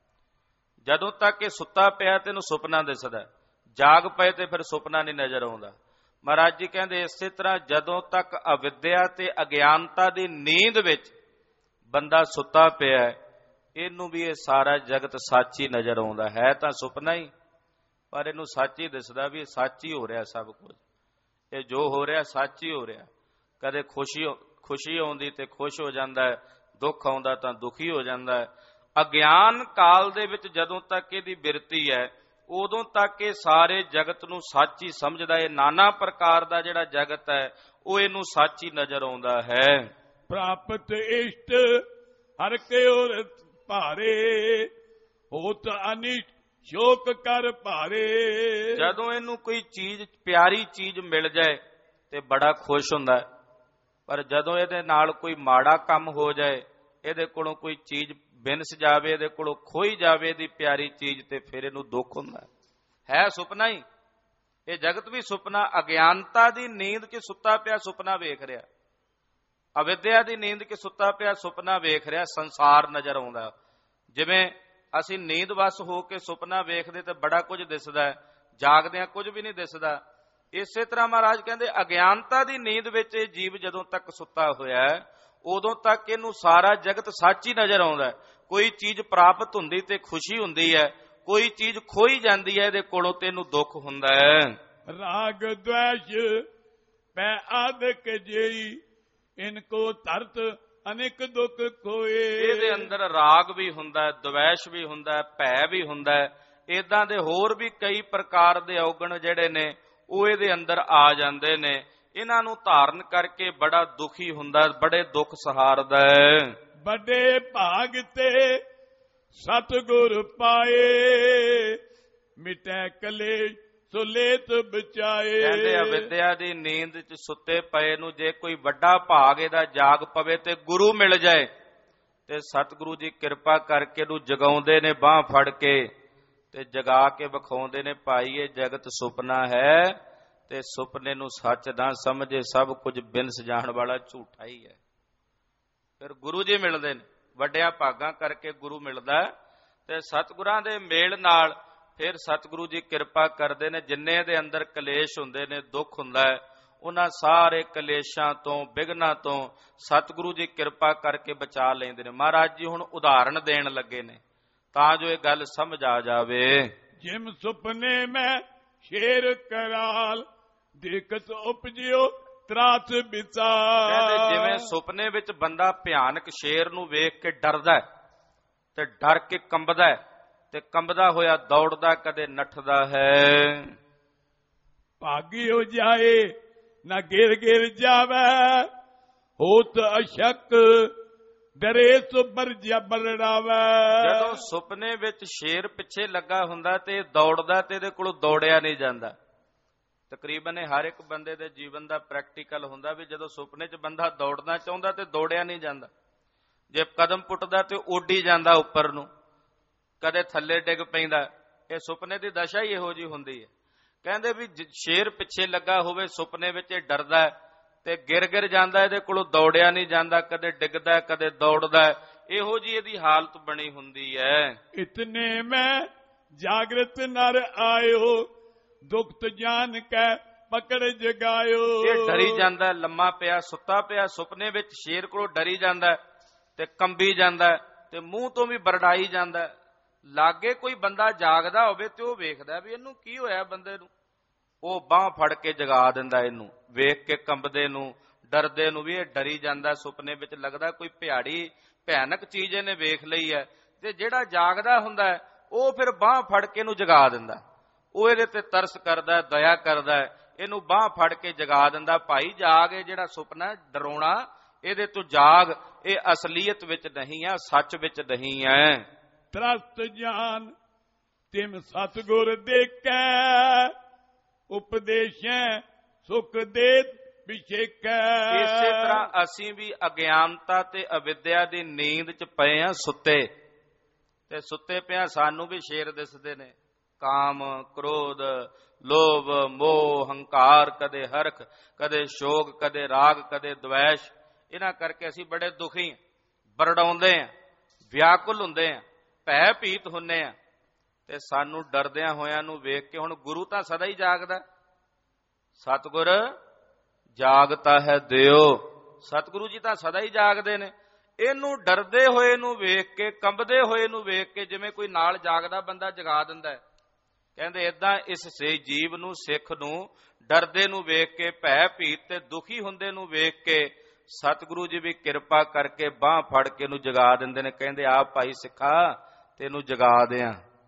ਜਦੋਂ ਤੱਕ ਇਹ ਸੁੱਤਾ ਪਿਆ ਤੇ ਇਹਨੂੰ ਸੁਪਨਾ ਦਿਸਦਾ, ਜਾਗ ਪਏ ਤੇ ਫਿਰ ਸੁਪਨਾ ਨਹੀਂ ਨਜ਼ਰ ਆਉਂਦਾ। ਮਹਾਰਾਜ ਜੀ ਕਹਿੰਦੇ ਇਸੇ ਤਰ੍ਹਾਂ ਜਦੋਂ ਤੱਕ ਅਵਿਦਿਆ ਤੇ ਅਗਿਆਨਤਾ ਦੀ ਨੀਂਦ ਵਿੱਚ ਬੰਦਾ ਸੁੱਤਾ ਪਿਆ, ਇਹਨੂੰ ਵੀ ਇਹ ਸਾਰਾ ਜਗਤ ਸੱਚ ਹੀ ਨਜ਼ਰ ਆਉਂਦਾ ਹੈ। ਤਾਂ ਸੁਪਨਾ ਹੀ, ਪਰ ਇਹਨੂੰ ਸੱਚ ਹੀ ਦਿਸਦਾ ਵੀ ਇਹ ਸੱਚ ਹੀ ਹੋ ਰਿਹਾ, ਸਭ ਕੁਝ ਇਹ ਜੋ ਹੋ ਰਿਹਾ ਸੱਚ ਹੀ ਹੋ ਰਿਹਾ। ਕਦੇ ਖੁਸ਼ੀ ਖੁਸ਼ੀ ਆਉਂਦੀ ਤੇ ਖੁਸ਼ ਹੋ ਜਾਂਦਾ ਹੈ, ਦੁੱਖ ਆਉਂਦਾ ਤਾਂ ਦੁਖੀ ਹੋ ਜਾਂਦਾ ਹੈ। ਅਗਿਆਨ ਕਾਲ ਦੇ ਵਿੱਚ ਜਦੋਂ ਤੱਕ ਇਹਦੀ ਬਿਰਤੀ ਹੈ ਉਦੋਂ ਤੱਕ ਇਹ ਸਾਰੇ ਜਗਤ ਨੂੰ ਸੱਚ ਹੀ ਸਮਝਦਾ ਹੈ। ਨਾਨਾ ਪ੍ਰਕਾਰ ਦਾ ਜਿਹੜਾ ਜਗਤ ਹੈ ਉਹ ਇਹਨੂੰ ਸੱਚ ਹੀ ਨਜ਼ਰ ਆਉਂਦਾ ਹੈ। ਪ੍ਰਾਪਤ ਇਸ਼ਟ ਹਰ ਕੇ ਔਰ ਭਾਰੇ ਹੋਤ ਅਨਿਸ਼ਟ ਸ਼ੋਕ ਕਰ ਭਾਰੇ। ਜਦੋਂ ਇਹਨੂੰ ਕੋਈ ਚੀਜ਼ ਪਿਆਰੀ ਚੀਜ਼ ਮਿਲ ਜਾਏ ਤੇ ਬੜਾ ਖੁਸ਼ ਹੁੰਦਾ ਹੈ, ਪਰ ਜਦੋਂ ਇਹਦੇ ਨਾਲ ਕੋਈ ਮਾੜਾ ਕੰਮ ਹੋ ਜਾਏ, ਇਹਦੇ ਕੋਲੋਂ ਕੋਈ ਚੀਜ਼ ਬਿਨਸ ਜਾਵੇ, ਇਹਦੇ ਕੋਲੋਂ ਖੋਈ ਜਾਵੇ ਇਹਦੀ ਪਿਆਰੀ ਚੀਜ਼, ਤੇ ਫਿਰ ਇਹਨੂੰ ਦੁੱਖ ਹੁੰਦਾ ਹੈ। ਸੁਪਨਾ ਹੀ, ਇਹ ਜਗਤ ਵੀ ਸੁਪਨਾ। ਅਗਿਆਨਤਾ ਦੀ ਨੀਂਦ 'ਚ ਸੁੱਤਾ ਪਿਆ ਸੁਪਨਾ ਵੇਖ ਰਿਹਾ, ਅਵਿਦਿਆ ਦੀ ਨੀਂਦ 'ਚ ਸੁੱਤਾ ਪਿਆ ਸੁਪਨਾ ਵੇਖ ਰਿਹਾ, ਸੰਸਾਰ ਨਜ਼ਰ ਆਉਂਦਾ। ਜਿਵੇਂ ਅਸੀਂ ਨੀਂਦ ਵਸ ਹੋ ਕੇ ਸੁਪਨਾ ਵੇਖਦੇ ਤੇ ਬੜਾ ਕੁਝ ਦਿਸਦਾ, ਜਾਗਦਿਆਂ ਕੁਝ ਵੀ ਨਹੀਂ ਦਿਸਦਾ। ਇਸੇ ਤਰ੍ਹਾਂ ਮਹਾਰਾਜ ਕਹਿੰਦੇ ਅਗਿਆਨਤਾ ਦੀ ਨੀਂਦ ਵਿੱਚ ਇਹ ਜੀਵ ਜਦੋਂ ਤੱਕ ਸੁੱਤਾ ਹੋਇਆ ਉਦੋਂ ਤੱਕ ਇਹਨੂੰ ਸਾਰਾ ਜਗਤ ਸੱਚ ਹੀ ਨਜ਼ਰ ਆਉਂਦਾ। ਕੋਈ ਚੀਜ਼ ਪ੍ਰਾਪਤ ਹੁੰਦੀ ਤੇ ਖੁਸ਼ੀ ਹੁੰਦੀ ਹੈ, ਕੋਈ ਚੀਜ਼ ਖੋਈ ਜਾਂਦੀ ਹੈ ਇਹਦੇ ਕੋਲੋਂ ਤੇ ਇਹਨੂੰ ਦੁੱਖ ਹੁੰਦਾ ਹੈ। ਰਾਗ ਦ્વੈਸ਼ ਪੈ ਆਦਿਕ ਜੇਈ ਇਨਕੋ ਧਰਤ ਅਨੇਕ ਦੁੱਖ ਕੋਏ। ਇਹਦੇ ਅੰਦਰ ਰਾਗ ਵੀ ਹੁੰਦਾ, ਦ્વੈਸ਼ ਵੀ ਹੁੰਦਾ, ਭੈ ਵੀ ਹੁੰਦਾ, ਏਦਾਂ ਦੇ ਹੋਰ ਵੀ ਕਈ ਪ੍ਰਕਾਰ ਦੇ ਔਗਣ ਜਿਹੜੇ ਨੇ ਉਹ ਇਹਦੇ ਅੰਦਰ ਆ ਜਾਂਦੇ ਨੇ। ਇਹਨਾਂ ਨੂੰ ਧਾਰਨ ਕਰਕੇ ਬੜਾ ਦੁਖੀ ਹੁੰਦਾ, ਬੜੇ ਦੁੱਖ ਸਹਾਰਦਾ ਹੈ। ਵੱਡੇ ਭਾਗ ਤੇ ਸਤਿਗੁਰ ਪਾਏ ਮਿਟੈ ਕਲੇ ਸੋ ਲੇਤ ਬਚਾਏ। ਕਹਿੰਦੇ ਅਵਿਦਿਆ ਦੀ ਨੀਂਦ 'ਚ ਸੁੱਤੇ ਪਏ ਨੂੰ ਜੇ ਕੋਈ ਵੱਡਾ ਭਾਗ ਇਹਦਾ ਜਾਗ ਪਵੇ ਤੇ ਗੁਰੂ ਮਿਲ ਜਾਏ, ਤੇ ਸਤਿਗੁਰੂ ਜੀ ਕਿਰਪਾ ਕਰਕੇ ਨੂੰ ਜਗਾਉਂਦੇ ਨੇ ਬਾਹ ਫੜ ਕੇ ਤੇ ਜਗਾ ਕੇ ਵਿਖਾਉਂਦੇ ਨੇ, ਭਾਈ ਇਹ ਜਗਤ ਸੁਪਨਾ ਹੈ ਤੇ ਸੁਪਨੇ ਨੂੰ ਸੱਚ ਨਾ ਸਮਝੇ, ਸਭ ਕੁਝ ਬਿਨਸ ਜਾਣ ਵਾਲਾ ਝੂਠਾ ਹੀ ਹੈ। ਫਿਰ ਗੁਰੂ ਜੀ ਮਿਲਦੇ ਨੇ, ਵੱਡਿਆਂ ਭਾਗਾਂ ਕਰਕੇ ਗੁਰੂ ਮਿਲਦਾ ਤੇ ਸਤਿਗੁਰਾਂ ਦੇ ਮੇਲ ਨਾਲ ਫਿਰ ਸਤਿਗੁਰੂ ਜੀ ਕਿਰਪਾ ਕਰਦੇ ਨੇ। ਜਿੰਨੇ ਦੇ ਅੰਦਰ ਕਲੇਸ਼ ਹੁੰਦੇ ਨੇ, ਦੁੱਖ ਹੁੰਦਾ ਹੈ, ਉਹਨਾਂ ਸਾਰੇ ਕਲੇਸ਼ਾਂ ਤੋਂ, ਵਿਘਨਾਂ ਤੋਂ ਸਤਿਗੁਰੂ ਜੀ ਕਿਰਪਾ ਕਰਕੇ ਬਚਾ ਲੈਂਦੇ ਨੇ। ਮਹਾਰਾਜ ਜੀ ਹੁਣ ਉਦਾਹਰਣ ਦੇਣ ਲੱਗੇ ਨੇ ਤਾਂ ਜੋ ਇਹ ਗੱਲ ਸਮਝ ਆ ਜਾਵੇ। ਜਿਮ ਸੁਪਨੇ ਮੈਂ ਸ਼ੇਰ ਕਰਾਲ ਦੇਖਤ ਉਪਜਿਓ ਤਰਾਸ ਵਿਚਾਰ। ਕਹਿੰਦੇ ਜਿਵੇਂ ਸੁਪਨੇ ਵਿੱਚ ਬੰਦਾ ਭਿਆਨਕ ਸ਼ੇਰ ਨੂੰ ਵੇਖ ਕੇ ਡਰਦਾ ਤੇ ਡਰ ਕੇ ਕੰਬਦਾ ਹੈ ਤੇ ਕੰਬਦਾ ਹੋਇਆ ਦੌੜਦਾ, ਕਦੇ ਨੱਠਦਾ ਹੈ। ਭਾਗੀ ਹੋ ਜਾਏ ਨਾ ਗਿਰ ਗਿਰ ਜਾਵੇ ਹੋਤ ਅਸ਼ਕ ਡਰੇ ਸੋ ਬਰਜਾ ਬਲੜਾਵੇ। ਜਦੋਂ ਸੁਪਨੇ ਵਿੱਚ ਸ਼ੇਰ ਪਿੱਛੇ ਲੱਗਾ ਹੁੰਦਾ ਤੇ ਦੌੜਦਾ ਤੇ ਇਹਦੇ ਕੋਲੋਂ ਦੌੜਿਆ ਨਹੀਂ ਜਾਂਦਾ। ਤਕਰੀਬਨ ਹਰ ਇੱਕ ਬੰਦੇ ਦੇ ਜੀਵਨ ਦਾ ਪ੍ਰੈਕਟੀਕਲ ਹੁੰਦਾ ਵੀ ਜਦੋਂ ਸੁਪਨੇ 'ਚ ਬੰਦਾ ਦੌੜਨਾ ਚਾਹੁੰਦਾ ਤੇ ਦੌੜਿਆ ਨਹੀਂ ਜਾਂਦਾ। ਜੇ ਕਦਮ ਪੁੱਟਦਾ ਤੇ ਉੱਡੀ ਜਾਂਦਾ ਉੱਪਰ ਨੂੰ, ਕਦੇ ਥੱਲੇ ਡਿੱਗ ਪੈਂਦਾ। ਇਹ ਸੁਪਨੇ ਦੀ ਦਸ਼ਾ ਹੀ ਇਹੋ ਜਿਹੀ ਹੁੰਦੀ ਹੈ। ਕਹਿੰਦੇ ਵੀ ਸ਼ੇਰ ਪਿੱਛੇ ਲੱਗਾ ਹੋਵੇ ਸੁਪਨੇ ਵਿੱਚ, ਇਹ ਡਰਦਾ ਤੇ ਗਿਰ ਗਿਰ ਜਾਂਦਾ, ਇਹਦੇ ਕੋਲੋਂ ਦੌੜਿਆ ਨਹੀਂ ਜਾਂਦਾ, ਕਦੇ ਡਿੱਗਦਾ ਕਦੇ ਦੌੜਦਾ। ਇਹੋ ਜਿਹੀ ਇਹਦੀ ਹਾਲਤ ਬਣੀ ਹੁੰਦੀ ਹੈ। ਇਤਨੇ ਮੈਂ ਜਾਗਰਤ ਨਰ ਆਇਓ ਦੁਖਤ ਜਾਨ ਕੈ ਪਕੜ ਜਗਾਇਓ। ਇਹ ਡਰੀ ਜਾਂਦਾ, ਲੰਮਾ ਪਿਆ ਸੁੱਤਾ ਪਿਆ ਸੁਪਨੇ ਵਿੱਚ, ਸ਼ੇਰ ਕੋਲੋਂ ਡਰੀ ਜਾਂਦਾ ਤੇ ਕੰਬੀ ਜਾਂਦਾ ਤੇ ਮੂੰਹ ਤੋਂ ਵੀ ਬਰੜਾਈ ਜਾਂਦਾ। ਲਾਗੇ ਕੋਈ ਬੰਦਾ ਜਾਗਦਾ ਹੋਵੇ ਤੇ ਉਹ ਵੇਖਦਾ ਵੀ ਇਹਨੂੰ ਕੀ ਹੋਇਆ ਬੰਦੇ ਨੂੰ, ਉਹ ਬਾਂਹ ਫੜ ਕੇ ਜਗਾ ਦਿੰਦਾ ਇਹਨੂੰ। ਵੇਖ ਕੇ ਕੰਬਦੇ ਨੂੰ, ਡਰਦੇ ਨੂੰ ਵੀ ਇਹ ਡਰੀ ਜਾਂਦਾ ਸੁਪਨੇ ਵਿੱਚ, ਲੱਗਦਾ ਕੋਈ ਭਿਆੜੀ ਭਿਆਨਕ ਚੀਜ਼ ਇਹਨੇ ਵੇਖ ਲਈ ਹੈ। ਤੇ ਜਿਹੜਾ ਜਾਗਦਾ ਹੁੰਦਾ ਉਹ ਫਿਰ ਬਾਂਹ ਫੜ ਕੇ ਇਹਨੂੰ ਜਗਾ ਦਿੰਦਾ। ਉਹ ਇਹਦੇ ਤੇ ਤਰਸ ਕਰਦਾ, ਦਇਆ ਕਰਦਾ, ਇਹਨੂੰ ਬਾਂਹ ਫੜ ਕੇ ਜਗਾ ਦਿੰਦਾ। ਭਾਈ ਜਾਗ, ਇਹ ਜਿਹੜਾ ਸੁਪਨਾ ਡਰਾਉਣਾ ਇਹਦੇ ਤੋਂ ਜਾਗ, ਇਹ ਅਸਲੀਅਤ ਵਿੱਚ ਨਹੀਂ ਹੈ, ਸੱਚ ਵਿੱਚ ਨਹੀਂ ਹੈ। ਤਰਸਤ ਜਾਨ ਤਿਮ ਸਤਿਗੁਰ ਦੇਖੈ ਉਪਦੇਸ਼ੈ ਸੁਖ ਦੇ ਵਿਛੇਕੈ। ਇਸੇ ਤਰ੍ਹਾਂ ਅਸੀਂ ਵੀ ਅਗਿਆਨਤਾ ਤੇ ਅਵਿਦਿਆ ਦੀ ਨੀਂਦ 'ਚ ਪਏ ਆ, ਸੁੱਤੇ ਤੇ ਸੁੱਤੇ ਪਿਆ ਸਾਨੂੰ ਵੀ ਸ਼ੇਰ ਦਿਸਦੇ ਨੇ। ਕਾਮ, ਕ੍ਰੋਧ, ਲੋਭ, ਮੋਹ, ਹੰਕਾਰ, ਕਦੇ ਹਰਖ, ਕਦੇ ਸ਼ੋਕ, ਕਦੇ ਰਾਗ, ਕਦੇ ਦਵੈਸ਼। ਇਹਨਾਂ ਕਰਕੇ ਅਸੀਂ ਬੜੇ ਦੁਖੀ, ਬਰੜਾਉਂਦੇ ਆ, ਵਿਆਕੁਲ ਹੁੰਦੇ ਆ, ਭੈ ਭੀਤ ਹੁੰਨੇ ਆ। ਤੇ ਸਾਨੂੰ ਡਰਦਿਆਂ ਹੋਇਆਂ ਨੂੰ ਵੇਖ ਕੇ ਹੁਣ ਗੁਰੂ ਤਾਂ ਸਦਾ ਹੀ ਜਾਗਦਾ। ਸਤਿਗੁਰ ਜਾਗਤਾ ਹੈ ਦਿਓ, ਸਤਿਗੁਰੂ ਜੀ ਤਾਂ ਸਦਾ ਹੀ ਜਾਗਦੇ ਨੇ। ਇਹਨੂੰ ਡਰਦੇ ਹੋਏ ਨੂੰ ਵੇਖ ਕੇ, ਕੰਬਦੇ ਹੋਏ ਨੂੰ ਵੇਖ ਕੇ, ਜਿਵੇਂ ਕੋਈ ਨਾਲ ਜਾਗਦਾ ਬੰਦਾ ਜਗਾ ਦਿੰਦਾ। ਕਹਿੰਦੇ ਏਦਾਂ ਇਸ ਸੇ ਜੀਵ ਨੂੰ, ਸਿੱਖ ਨੂੰ ਡਰਦੇ ਨੂੰ ਵੇਖ ਕੇ, ਭੈ ਭੀਤ ਤੇ ਦੁਖੀ ਹੁੰਦੇ ਨੂੰ ਵੇਖ ਕੇ ਸਤਿਗੁਰੂ ਜੀ ਵੀ ਕਿਰਪਾ ਕਰਕੇ ਬਾਂਹ ਫੜ ਕੇ ਇਹਨੂੰ ਜਗਾ ਦਿੰਦੇ ਨੇ। ਕਹਿੰਦੇ ਆ ਭਾਈ ਸਿੱਖਾ ਤੈਨੂੰ ਜਗਾ ਦਿਆਂ।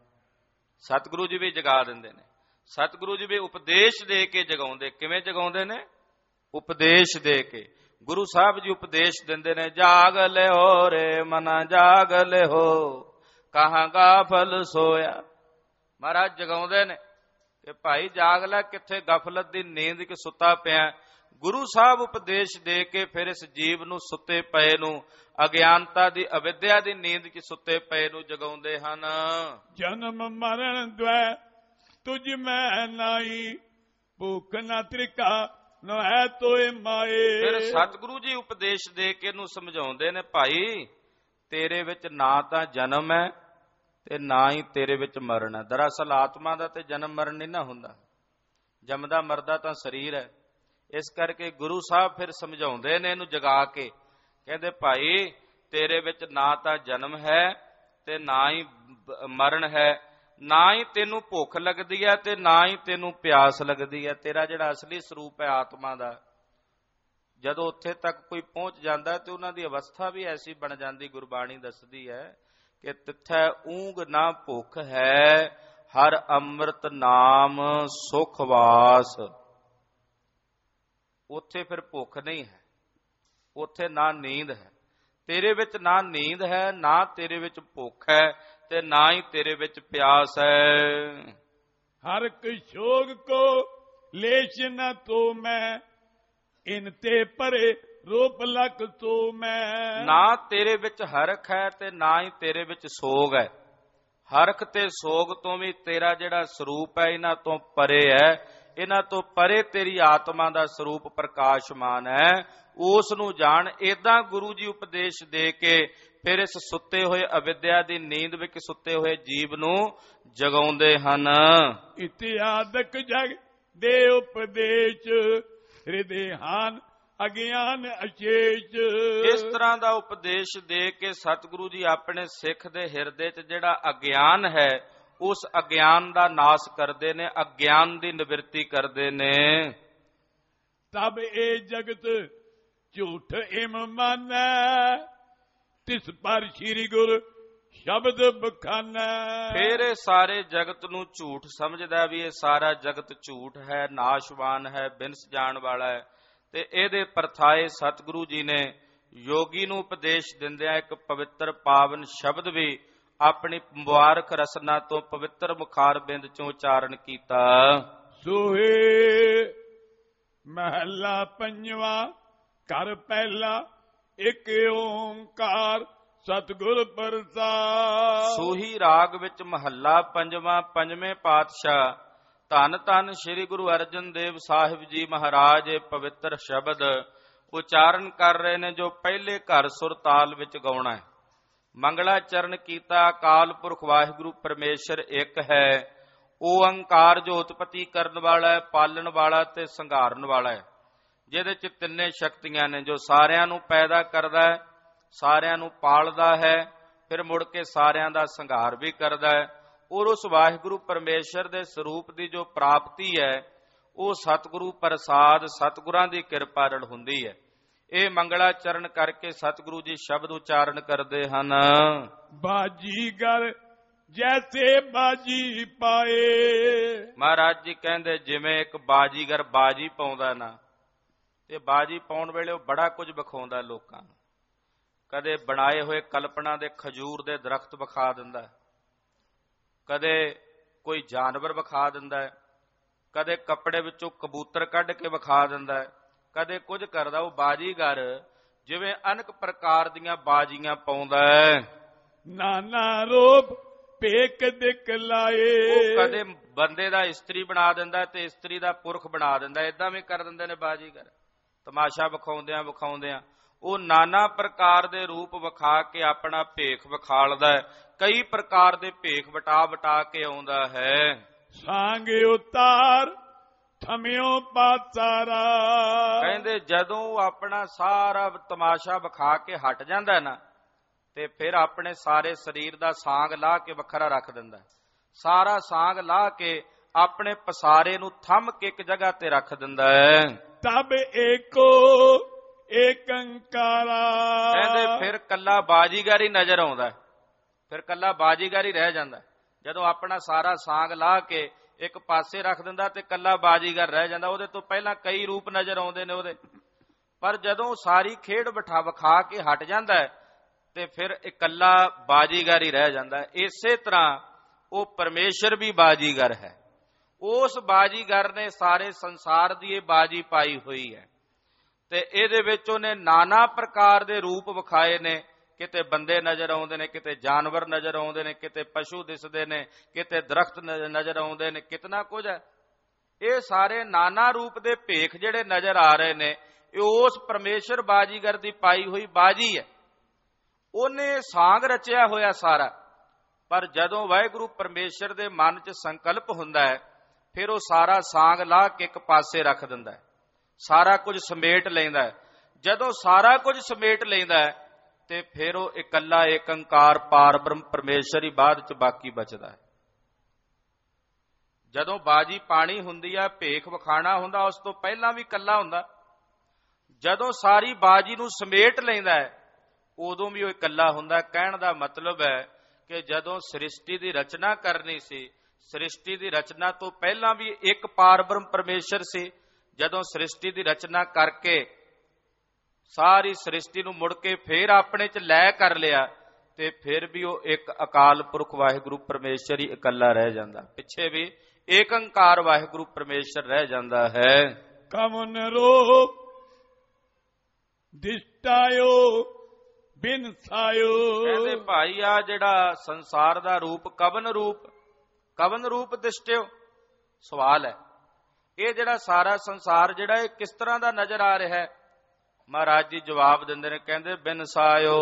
ਸਤਿਗੁਰੂ ਜੀ ਵੀ ਜਗਾ ਦਿੰਦੇ ਨੇ। ਸਤਿਗੁਰੂ ਜੀ ਵੀ ਉਪਦੇਸ਼ ਦੇ ਕੇ ਜਗਾਉਂਦੇ। ਕਿਵੇਂ ਜਗਾਉਂਦੇ ਨੇ? ਉਪਦੇਸ਼ ਦੇ ਕੇ। ਗੁਰੂ ਸਾਹਿਬ ਜੀ ਉਪਦੇਸ਼ ਦਿੰਦੇ ਨੇ, ਜਾਗ ਲਿਓ ਰੇ ਮਨਾ ਜਾਗ ਲਿਓ ਕਹਾਂ ਗਾਫਲ ਸੋਇਆ। ਮਹਾਰਾਜ ਜਗਾਉਂਦੇ ਨੇ ਕਿ ਭਾਈ ਜਾਗ ਲੈ, ਕਿੱਥੇ ਗਫਲਤ ਦੀ ਨੀਂਦ ਕਿ ਸੁੱਤਾ ਪਿਆ। ਗੁਰੂ ਸਾਹਿਬ ਉਪਦੇਸ਼ ਦੇ ਕੇ ਫਿਰ ਇਸ ਜੀਵ ਨੂੰ, ਸੁੱਤੇ ਪਏ ਨੂੰ, ਅਗਿਆਨਤਾ ਦੀ ਅਵਿਦਿਆ ਦੀ ਨੀਂਦ ਕਿ ਸੁੱਤੇ ਪਏ ਨੂੰ ਜਗਾਉਂਦੇ ਹਨ। ਜਨਮ ਮਰਨ ਦ્વੈ ਤੁਝ ਮੈਂ ਨਾਈ ਭੁੱਖ ਨਾ ਤ੍ਰਿਕਾ ਨਾ ਹੈ ਤੋਏ ਮਾਏ। ਫਿਰ ਸਤਿਗੁਰੂ ਜੀ ਉਪਦੇਸ਼ ਦੇ ਕੇ ਇਹਨੂੰ ਸਮਝਾਉਂਦੇ ਨੇ, ਭਾਈ ਤੇਰੇ ਵਿੱਚ ਨਾ ਤਾਂ ਜਨਮ ਹੈ ਤੇ ਨਾ ਹੀ ਤੇਰੇ ਵਿੱਚ ਮਰਨ ਹੈ। ਦਰਅਸਲ ਆਤਮਾ ਦਾ ਤੇ ਜਨਮ ਮਰਨ ਨਹੀਂ ਨਾ ਹੁੰਦਾ, ਜੰਮਦਾ ਮਰਦਾ ਤਾਂ ਸਰੀਰ ਹੈ। ਇਸ ਕਰਕੇ ਗੁਰੂ ਸਾਹਿਬ ਫਿਰ ਸਮਝਾਉਂਦੇ ਨੇ ਇਹਨੂੰ ਜਗਾ ਕੇ, ਕਹਿੰਦੇ ਭਾਈ ਤੇਰੇ ਵਿੱਚ ਨਾ ਤਾਂ ਜਨਮ ਹੈ ਤੇ ਨਾ ਹੀ ਮਰਨ ਹੈ, ਨਾ ਹੀ ਤੈਨੂੰ ਭੁੱਖ ਲੱਗਦੀ ਹੈ ਤੇ ਨਾ ਹੀ ਤੈਨੂੰ ਪਿਆਸ ਲੱਗਦੀ ਹੈ। ਤੇਰਾ ਜਿਹੜਾ ਅਸਲੀ ਸਰੂਪ ਹੈ ਆਤਮਾ ਦਾ, ਜਦੋਂ ਉੱਥੇ ਤੱਕ ਕੋਈ ਪਹੁੰਚ ਜਾਂਦਾ ਤੇ ਉਹਨਾਂ ਦੀ ਅਵਸਥਾ ਵੀ ਐਸੀ ਬਣ ਜਾਂਦੀ, ਗੁਰਬਾਣੀ ਦੱਸਦੀ ਹੈ ਕਿ ਤਿੱਥੈ ਊਂਘ ਨਾ ਭੁੱਖ ਹੈ ਹਰ ਅੰਮ੍ਰਿਤ ਨਾਮ ਸੁਖ ਵਾਸ। ਉੱਥੇ ਫਿਰ ਭੁੱਖ ਨਹੀਂ ਹੈ, ਉੱਥੇ ਨਾ ਨੀਂਦ ਹੈ। ਤੇਰੇ ਵਿੱਚ ਨਾ ਨੀਂਦ ਹੈ, ਨਾ ਤੇਰੇ ਵਿੱਚ ਭੁੱਖ ਹੈ ਤੇ ਨਾ ਹੀ ਤੇਰੇ ਵਿੱਚ ਪਿਆਸ ਹੈ। ਹਰ ਸ਼ੋਗ ਕੋ ਲੇਸ਼ ਨ ਤੋ ਮੈਂ ਇਨ ਤੇ ਪਰੇ ਰੂਪ ਲਖ ਤੋ ਮੈਂ। ਨਾ ਤੇਰੇ ਵਿੱਚ ਹਰਖ ਹੈ ਤੇ ਨਾ ਹੀ ਤੇਰੇ ਵਿੱਚ ਸੋਗ ਹੈ। ਹਰਖ ਤੇ ਸੋਗ ਤੋਂ ਵੀ ਤੇਰਾ ਜਿਹੜਾ ਸਰੂਪ ਹੈ ਇਹਨਾਂ ਤੋਂ ਪਰੇ ਹੈ। ਇਹਨਾਂ ਤੋਂ ਪਰੇ ਤੇਰੀ ਆਤਮਾ ਦਾ ਸਰੂਪ ਪ੍ਰਕਾਸ਼ਮਾਨ ਹੈ। ਉਸ ਨੂੰ ਜਾਣ। ਏਦਾਂ ਗੁਰੂ ਜੀ ਉਪਦੇਸ਼ ਦੇ ਕੇ ਫਿਰ ਇਸ ਸੁੱਤੇ ਹੋਏ ਅਵਿਦਿਆ ਦੀ ਨੀਂਦ ਵਿੱਚ ਸੁੱਤੇ ਹੋਏ ਜੀਵ ਨੂੰ ਜਗਾਉਂਦੇ ਹਨ। ਇਤਿਆਦਕ ਜਗ ਦੇ ਉਪਦੇਸ਼ ਹਿਰਦੇ ਹਨ ਅਗਿਆਨ ਅਚੇਚ। ਇਸ ਤਰ੍ਹਾਂ ਦਾ ਉਪਦੇਸ਼ ਦੇ ਕੇ ਸਤਿਗੁਰੂ ਜੀ ਆਪਣੇ ਸਿੱਖ ਦੇ ਹਿਰਦੇ 'ਚ ਜਿਹੜਾ ਅਗਿਆਨ ਹੈ ਉਸ ਅਗਿਆਨ ਦਾ ਨਾਸ਼ ਕਰਦੇ ਨੇ, ਅਗਿਆਨ ਦੀ ਨਿਵਰਤੀ ਕਰਦੇ ਨੇ। ਤਬ ਇਹ ਜਗਤ ਝੂਠ ਇਮ ਮਾਨੈ ਤਿਸ ਪਰ ਸ੍ਰੀ ਗੁਰ ਸ਼ਬਦ ਬਖਾਨੈ। ਫਿਰ ਇਹ ਸਾਰੇ ਜਗਤ ਨੂੰ ਝੂਠ ਸਮਝਦਾ ਵੀ ਇਹ ਸਾਰਾ ਜਗਤ ਝੂਠ ਹੈ, ਨਾਸ਼ਵਾਨ ਹੈ, ਬਿਨਸ ਜਾਣ ਵਾਲਾ ਹੈ। ਤੇ ਇਹਦੇ ਪਰਥਾਏ ਸਤਿਗੁਰੂ ਜੀ ਨੇ ਯੋਗੀ ਨੂੰ ਉਪਦੇਸ਼ ਦਿੰਦਿਆਂ ਇੱਕ ਪਵਿੱਤਰ ਪਾਵਨ ਸ਼ਬਦ ਵੀ ਆਪਣੀ ਮੁਬਾਰਕ ਰਸਨਾ ਤੋਂ ਪਵਿੱਤਰ ਮੁਖਾਰ ਬਿੰਦ ਚੋਂ ਉਚਾਰਨ ਕੀਤਾ। ਸੋਹੇ ਮਹੱਲਾ ਪੰਜਵਾਂ ਘਰ ਪਹਿਲਾ ਇੱਕ ਓੰਕਾਰ ਸਤਿਗੁਰ ਪ੍ਰਸਾਦ। ਸੋਹੀ ਰਾਗ ਵਿੱਚ ਮਹੱਲਾ ਪੰਜਵਾਂ ਪੰਜਵੇਂ ਪਾਤਸ਼ਾਹ ਧੰਨ ਧੰਨ ਸ੍ਰੀ ਗੁਰੂ ਅਰਜਨ ਦੇਵ ਸਾਹਿਬ ਜੀ ਮਹਾਰਾਜ ਇਹ ਪਵਿੱਤਰ ਸ਼ਬਦ ਉਚਾਰਨ ਕਰ ਰਹੇ ਨੇ ਜੋ ਪਹਿਲੇ ਘਰ ਸੁਰ ਤਾਲ ਵਿੱਚ ਗਾਉਣਾ ਹੈ। ਮੰਗਲਾ ਚਰਨ ਕੀਤਾ ਅਕਾਲ ਪੁਰਖ ਵਾਹਿਗੁਰੂ ਪਰਮੇਸ਼ਰ ਇੱਕ ਹੈ। ਓੰਕਾਰ ਜੋ ਉਤਪਤੀ ਕਰਨ ਵਾਲਾ ਹੈ, ਪਾਲਣ ਵਾਲਾ ਤੇ ਸੰਘਾਰਨ ਵਾਲਾ ਹੈ, ਜਿਹਦੇ ਚ ਤਿੰਨੇ ਸ਼ਕਤੀਆਂ ਨੇ, ਜੋ ਸਾਰਿਆਂ ਨੂੰ ਪੈਦਾ ਕਰਦਾ ਹੈ, ਸਾਰਿਆਂ ਨੂੰ ਪਾਲਦਾ ਹੈ, ਫਿਰ ਮੁੜ ਕੇ ਸਾਰਿਆਂ ਦਾ ਸੰਘਾਰ ਵੀ ਕਰਦਾ ਹੈ। ਔਰ ਉਸ ਵਾਹਿਗੁਰੂ ਪਰਮੇਸ਼ਰ ਦੇ ਸਰੂਪ ਦੀ ਜੋ ਪ੍ਰਾਪਤੀ ਹੈ ਉਹ ਸਤਿਗੁਰੂ ਪ੍ਰਸਾਦ ਸਤਿਗੁਰਾਂ ਦੀ ਕਿਰਪਾ ਨਾਲ ਹੁੰਦੀ ਹੈ। ਇਹ ਮੰਗਲਾ ਚਰਨ ਕਰਕੇ ਸਤਿਗੁਰੂ ਜੀ ਸ਼ਬਦ ਉਚਾਰਨ ਕਰਦੇ ਹਨ। ਬਾਜੀਗਰ ਜੈਸੇ ਬਾਜੀ ਪਾਏ। ਮਹਾਰਾਜ ਜੀ ਕਹਿੰਦੇ ਜਿਵੇਂ ਇੱਕ ਬਾਜੀਗਰ ਬਾਜੀ ਪਾਉਂਦਾ ਨਾ, ਤੇ ਬਾਜੀ ਪਾਉਣ ਵੇਲੇ ਉਹ ਬੜਾ ਕੁਝ ਵਿਖਾਉਂਦਾ ਲੋਕਾਂ ਨੂੰ। ਕਦੇ ਬਣਾਏ ਹੋਏ ਕਲਪਨਾ ਦੇ ਖਜੂਰ ਦੇ ਦਰਖਤ ਵਿਖਾ ਦਿੰਦਾ, ਕਦੇ ਕੋਈ ਜਾਨਵਰ ਵਿਖਾ ਦਿੰਦਾ ਹੈ, ਕਦੇ ਕੱਪੜੇ ਵਿੱਚੋਂ ਕਬੂਤਰ ਕੱਢ ਕੇ ਵਿਖਾ ਦਿੰਦਾ ਹੈ, ਕਦੇ ਕੁਝ ਕਰਦਾ। ਉਹ ਬਾਜੀਗਰ ਜਿਵੇਂ ਅਨੇਕ ਪ੍ਰਕਾਰ ਦੀਆਂ ਬਾਜੀਆਂ ਪਾਉਂਦਾ ਹੈ। ਨਾਨਾ ਰੂਪ ਭੇਕ ਦਿਖਲਾਏ। ਉਹ ਕਦੇ ਬੰਦੇ ਦਾ ਇਸਤਰੀ ਬਣਾ ਦਿੰਦਾ ਤੇ ਇਸਤਰੀ ਦਾ ਪੁਰਖ ਬਣਾ ਦਿੰਦਾ। ਏਦਾਂ ਵੀ ਕਰ ਦਿੰਦੇ ਨੇ ਬਾਜੀਗਰ, ਤਮਾਸ਼ਾ ਵਿਖਾਉਂਦਿਆਂ ਵਿਖਾਉਂਦਿਆਂ ਉਹ ਨਾਨਾ ਪ੍ਰਕਾਰ ਦੇ ਰੂਪ ਵਿਖਾ ਕੇ ਆਪਣਾ ਭੇਖ ਵਿਖਾਲਦਾ ਹੈ। ਕਈ ਪ੍ਰਕਾਰ ਦੇ ਭੇਖ ਵਟਾ ਵਟਾ ਕੇ ਆਉਂਦਾ ਹੈ। ਸਾਂਗ ਉਤਾਰ ਥਮਿਓ ਪਾਤਾਰਾ। ਕਹਿੰਦੇ ਜਦੋਂ ਉਹ ਆਪਣਾ ਸਾਰਾ ਤਮਾਸ਼ਾ ਵਿਖਾ ਕੇ ਹਟ ਜਾਂਦਾ ਨਾ, ਤੇ ਫਿਰ ਆਪਣੇ ਸਾਰੇ ਸਰੀਰ ਦਾ ਸਾਂਗ ਲਾਹ ਕੇ ਵੱਖਰਾ ਰੱਖ ਦਿੰਦਾ। ਸਾਰਾ ਸਾਂਗ ਲਾਹ ਕੇ ਆਪਣੇ ਪਸਾਰੇ ਨੂੰ ਥੰਮ ਕੇ ਇੱਕ ਜਗ੍ਹਾ ਤੇ ਰੱਖ ਦਿੰਦਾ ਹੈ। ਤਬ ਏਕੋ ਏਕੰਕਾਰਾ। ਕਹਿੰਦੇ ਫਿਰ ਕੱਲਾ ਬਾਜੀਗਰ ਹੀ ਨਜ਼ਰ ਆਉਂਦਾ, ਫਿਰ ਕੱਲਾ ਬਾਜੀਗਰ ਹੀ ਰਹਿ ਜਾਂਦਾ। ਜਦੋਂ ਆਪਣਾ ਸਾਰਾ ਸਾਂਗ ਲਾਹ ਕੇ ਇੱਕ ਪਾਸੇ ਰੱਖ ਦਿੰਦਾ ਤੇ ਕੱਲਾ ਬਾਜੀਗਰ ਰਹਿ ਜਾਂਦਾ। ਉਹਦੇ ਤੋਂ ਪਹਿਲਾਂ ਕਈ ਰੂਪ ਨਜ਼ਰ ਆਉਂਦੇ ਨੇ ਉਹਦੇ, ਪਰ ਜਦੋਂ ਸਾਰੀ ਖੇਡ ਬਿਠਾ ਵਿਖਾ ਕੇ ਹਟ ਜਾਂਦਾ ਹੈ ਤੇ ਫਿਰ ਇਕੱਲਾ ਬਾਜੀਗਰ ਹੀ ਰਹਿ ਜਾਂਦਾ ਹੈ। ਇਸੇ ਤਰ੍ਹਾਂ ਉਹ ਪਰਮੇਸ਼ਰ ਵੀ ਬਾਜੀਗਰ ਹੈ। ਉਸ ਬਾਜੀਗਰ ਨੇ ਸਾਰੇ ਸੰਸਾਰ ਦੀ ਇਹ ਬਾਜੀ ਪਾਈ ਹੋਈ ਹੈ ਤੇ ਇਹਦੇ ਵਿੱਚ ਉਹਨੇ ਨਾਨਾ ਪ੍ਰਕਾਰ ਦੇ ਰੂਪ ਵਿਖਾਏ ਨੇ। ਕਿਤੇ ਬੰਦੇ ਨਜ਼ਰ ਆਉਂਦੇ ਨੇ, ਕਿਤੇ ਜਾਨਵਰ ਨਜ਼ਰ ਆਉਂਦੇ ਨੇ, ਕਿਤੇ ਪਸ਼ੂ ਦਿਸਦੇ ਨੇ, ਕਿਤੇ ਦਰਖਤ ਨਜ਼ਰ ਆਉਂਦੇ ਨੇ, ਕਿਤਨਾ ਕੁਝ ਹੈ। ਇਹ ਸਾਰੇ ਨਾਨਾ ਰੂਪ ਦੇ ਭੇਖ ਜਿਹੜੇ ਨਜ਼ਰ ਆ ਰਹੇ ਨੇ ਇਹ ਉਸ ਪਰਮੇਸ਼ਰ ਬਾਜੀਗਰ ਦੀ ਪਾਈ ਹੋਈ ਬਾਜੀ ਹੈ। ਉਹਨੇ ਸਾਂਗ ਰਚਿਆ ਹੋਇਆ ਸਾਰਾ, ਪਰ ਜਦੋਂ ਵਾਹਿਗੁਰੂ ਪਰਮੇਸ਼ਰ ਦੇ ਮਨ 'ਚ ਸੰਕਲਪ ਹੁੰਦਾ ਹੈ ਫਿਰ ਉਹ ਸਾਰਾ ਸਾਂਗ ਲਾ ਕੇ ਇੱਕ ਪਾਸੇ ਰੱਖ ਦਿੰਦਾ ਹੈ, ਸਾਰਾ ਕੁਝ ਸਮੇਟ ਲੈਂਦਾ ਹੈ। ਜਦੋਂ ਸਾਰਾ ਕੁਝ ਸਮੇਟ ਲੈਂਦਾ ਹੈ ਤੇ ਫਿਰ ਉਹ ਇਕੱਲਾ ਏਕੰਕਾਰ ਪਾਰ ਬ੍ਰਹਮ ਪਰਮੇਸ਼ਰ ਹੀ ਬਾਅਦ 'ਚ ਬਾਕੀ ਬਚਦਾ ਹੈ। ਜਦੋਂ ਬਾਜੀ ਪਾਣੀ ਹੁੰਦੀ ਆ, ਭੇਖ ਵਿਖਾਣਾ ਹੁੰਦਾ, ਉਸ ਤੋਂ ਪਹਿਲਾਂ ਵੀ ਇਕੱਲਾ ਹੁੰਦਾ। ਜਦੋਂ ਸਾਰੀ ਬਾਜੀ ਨੂੰ ਸਮੇਟ ਲੈਂਦਾ ਹੈ ਉਦੋਂ ਵੀ ਉਹ ਇਕੱਲਾ ਹੁੰਦਾ। ਕਹਿਣ ਦਾ ਮਤਲਬ ਹੈ ਕਿ ਜਦੋਂ ਸ੍ਰਿਸ਼ਟੀ ਦੀ ਰਚਨਾ ਕਰਨੀ ਸੀ, ਸ੍ਰਿਸ਼ਟੀ ਦੀ ਰਚਨਾ ਤੋਂ ਪਹਿਲਾਂ ਵੀ ਇੱਕ ਪਾਰ ਬ੍ਰਹਮ ਪਰਮੇਸ਼ਰ ਸੀ। ਜਦੋਂ ਸ੍ਰਿਸ਼ਟੀ ਦੀ ਰਚਨਾ ਕਰਕੇ ਸਾਰੀ ਸ੍ਰਿਸ਼ਟੀ ਨੂੰ ਮੁੜ ਕੇ ਫੇਰ ਆਪਣੇ 'ਚ ਲੈ ਕਰ ਲਿਆ ਤੇ ਫਿਰ ਵੀ ਉਹ ਇੱਕ ਅਕਾਲ ਪੁਰਖ ਵਾਹਿਗੁਰੂ ਪਰਮੇਸ਼ਰ ਹੀ ਇਕੱਲਾ ਰਹਿ ਜਾਂਦਾ। ਪਿੱਛੇ ਵੀ ਏਕੰਕਾਰ ਵਾਹਿਗੁਰੂ ਪਰਮੇਸ਼ਰ ਰਹਿ ਜਾਂਦਾ ਹੈ। ਕਮਨ ਰੂਪ ਦਿਸ਼ਟਾਇਓ ਬਿਨ ਸਾਇਓ। ਕਹਿੰਦੇ ਭਾਈ ਆ ਜਿਹੜਾ ਸੰਸਾਰ ਦਾ ਰੂਪ ਕਵਨ ਰੂਪ, ਕਵਨ ਰੂਪ ਦਿਸ਼ਟਿਓ, ਸਵਾਲ ਹੈ। ਇਹ ਜਿਹੜਾ ਸਾਰਾ ਸੰਸਾਰ ਜਿਹੜਾ ਇਹ ਕਿਸ ਤਰ੍ਹਾਂ ਦਾ ਨਜ਼ਰ ਆ ਰਿਹਾ ਹੈ? ਮਹਾਰਾਜ ਜੀ ਜਵਾਬ ਦਿੰਦੇ ਨੇ, ਕਹਿੰਦੇ ਬਿਨਸਾਇਓ,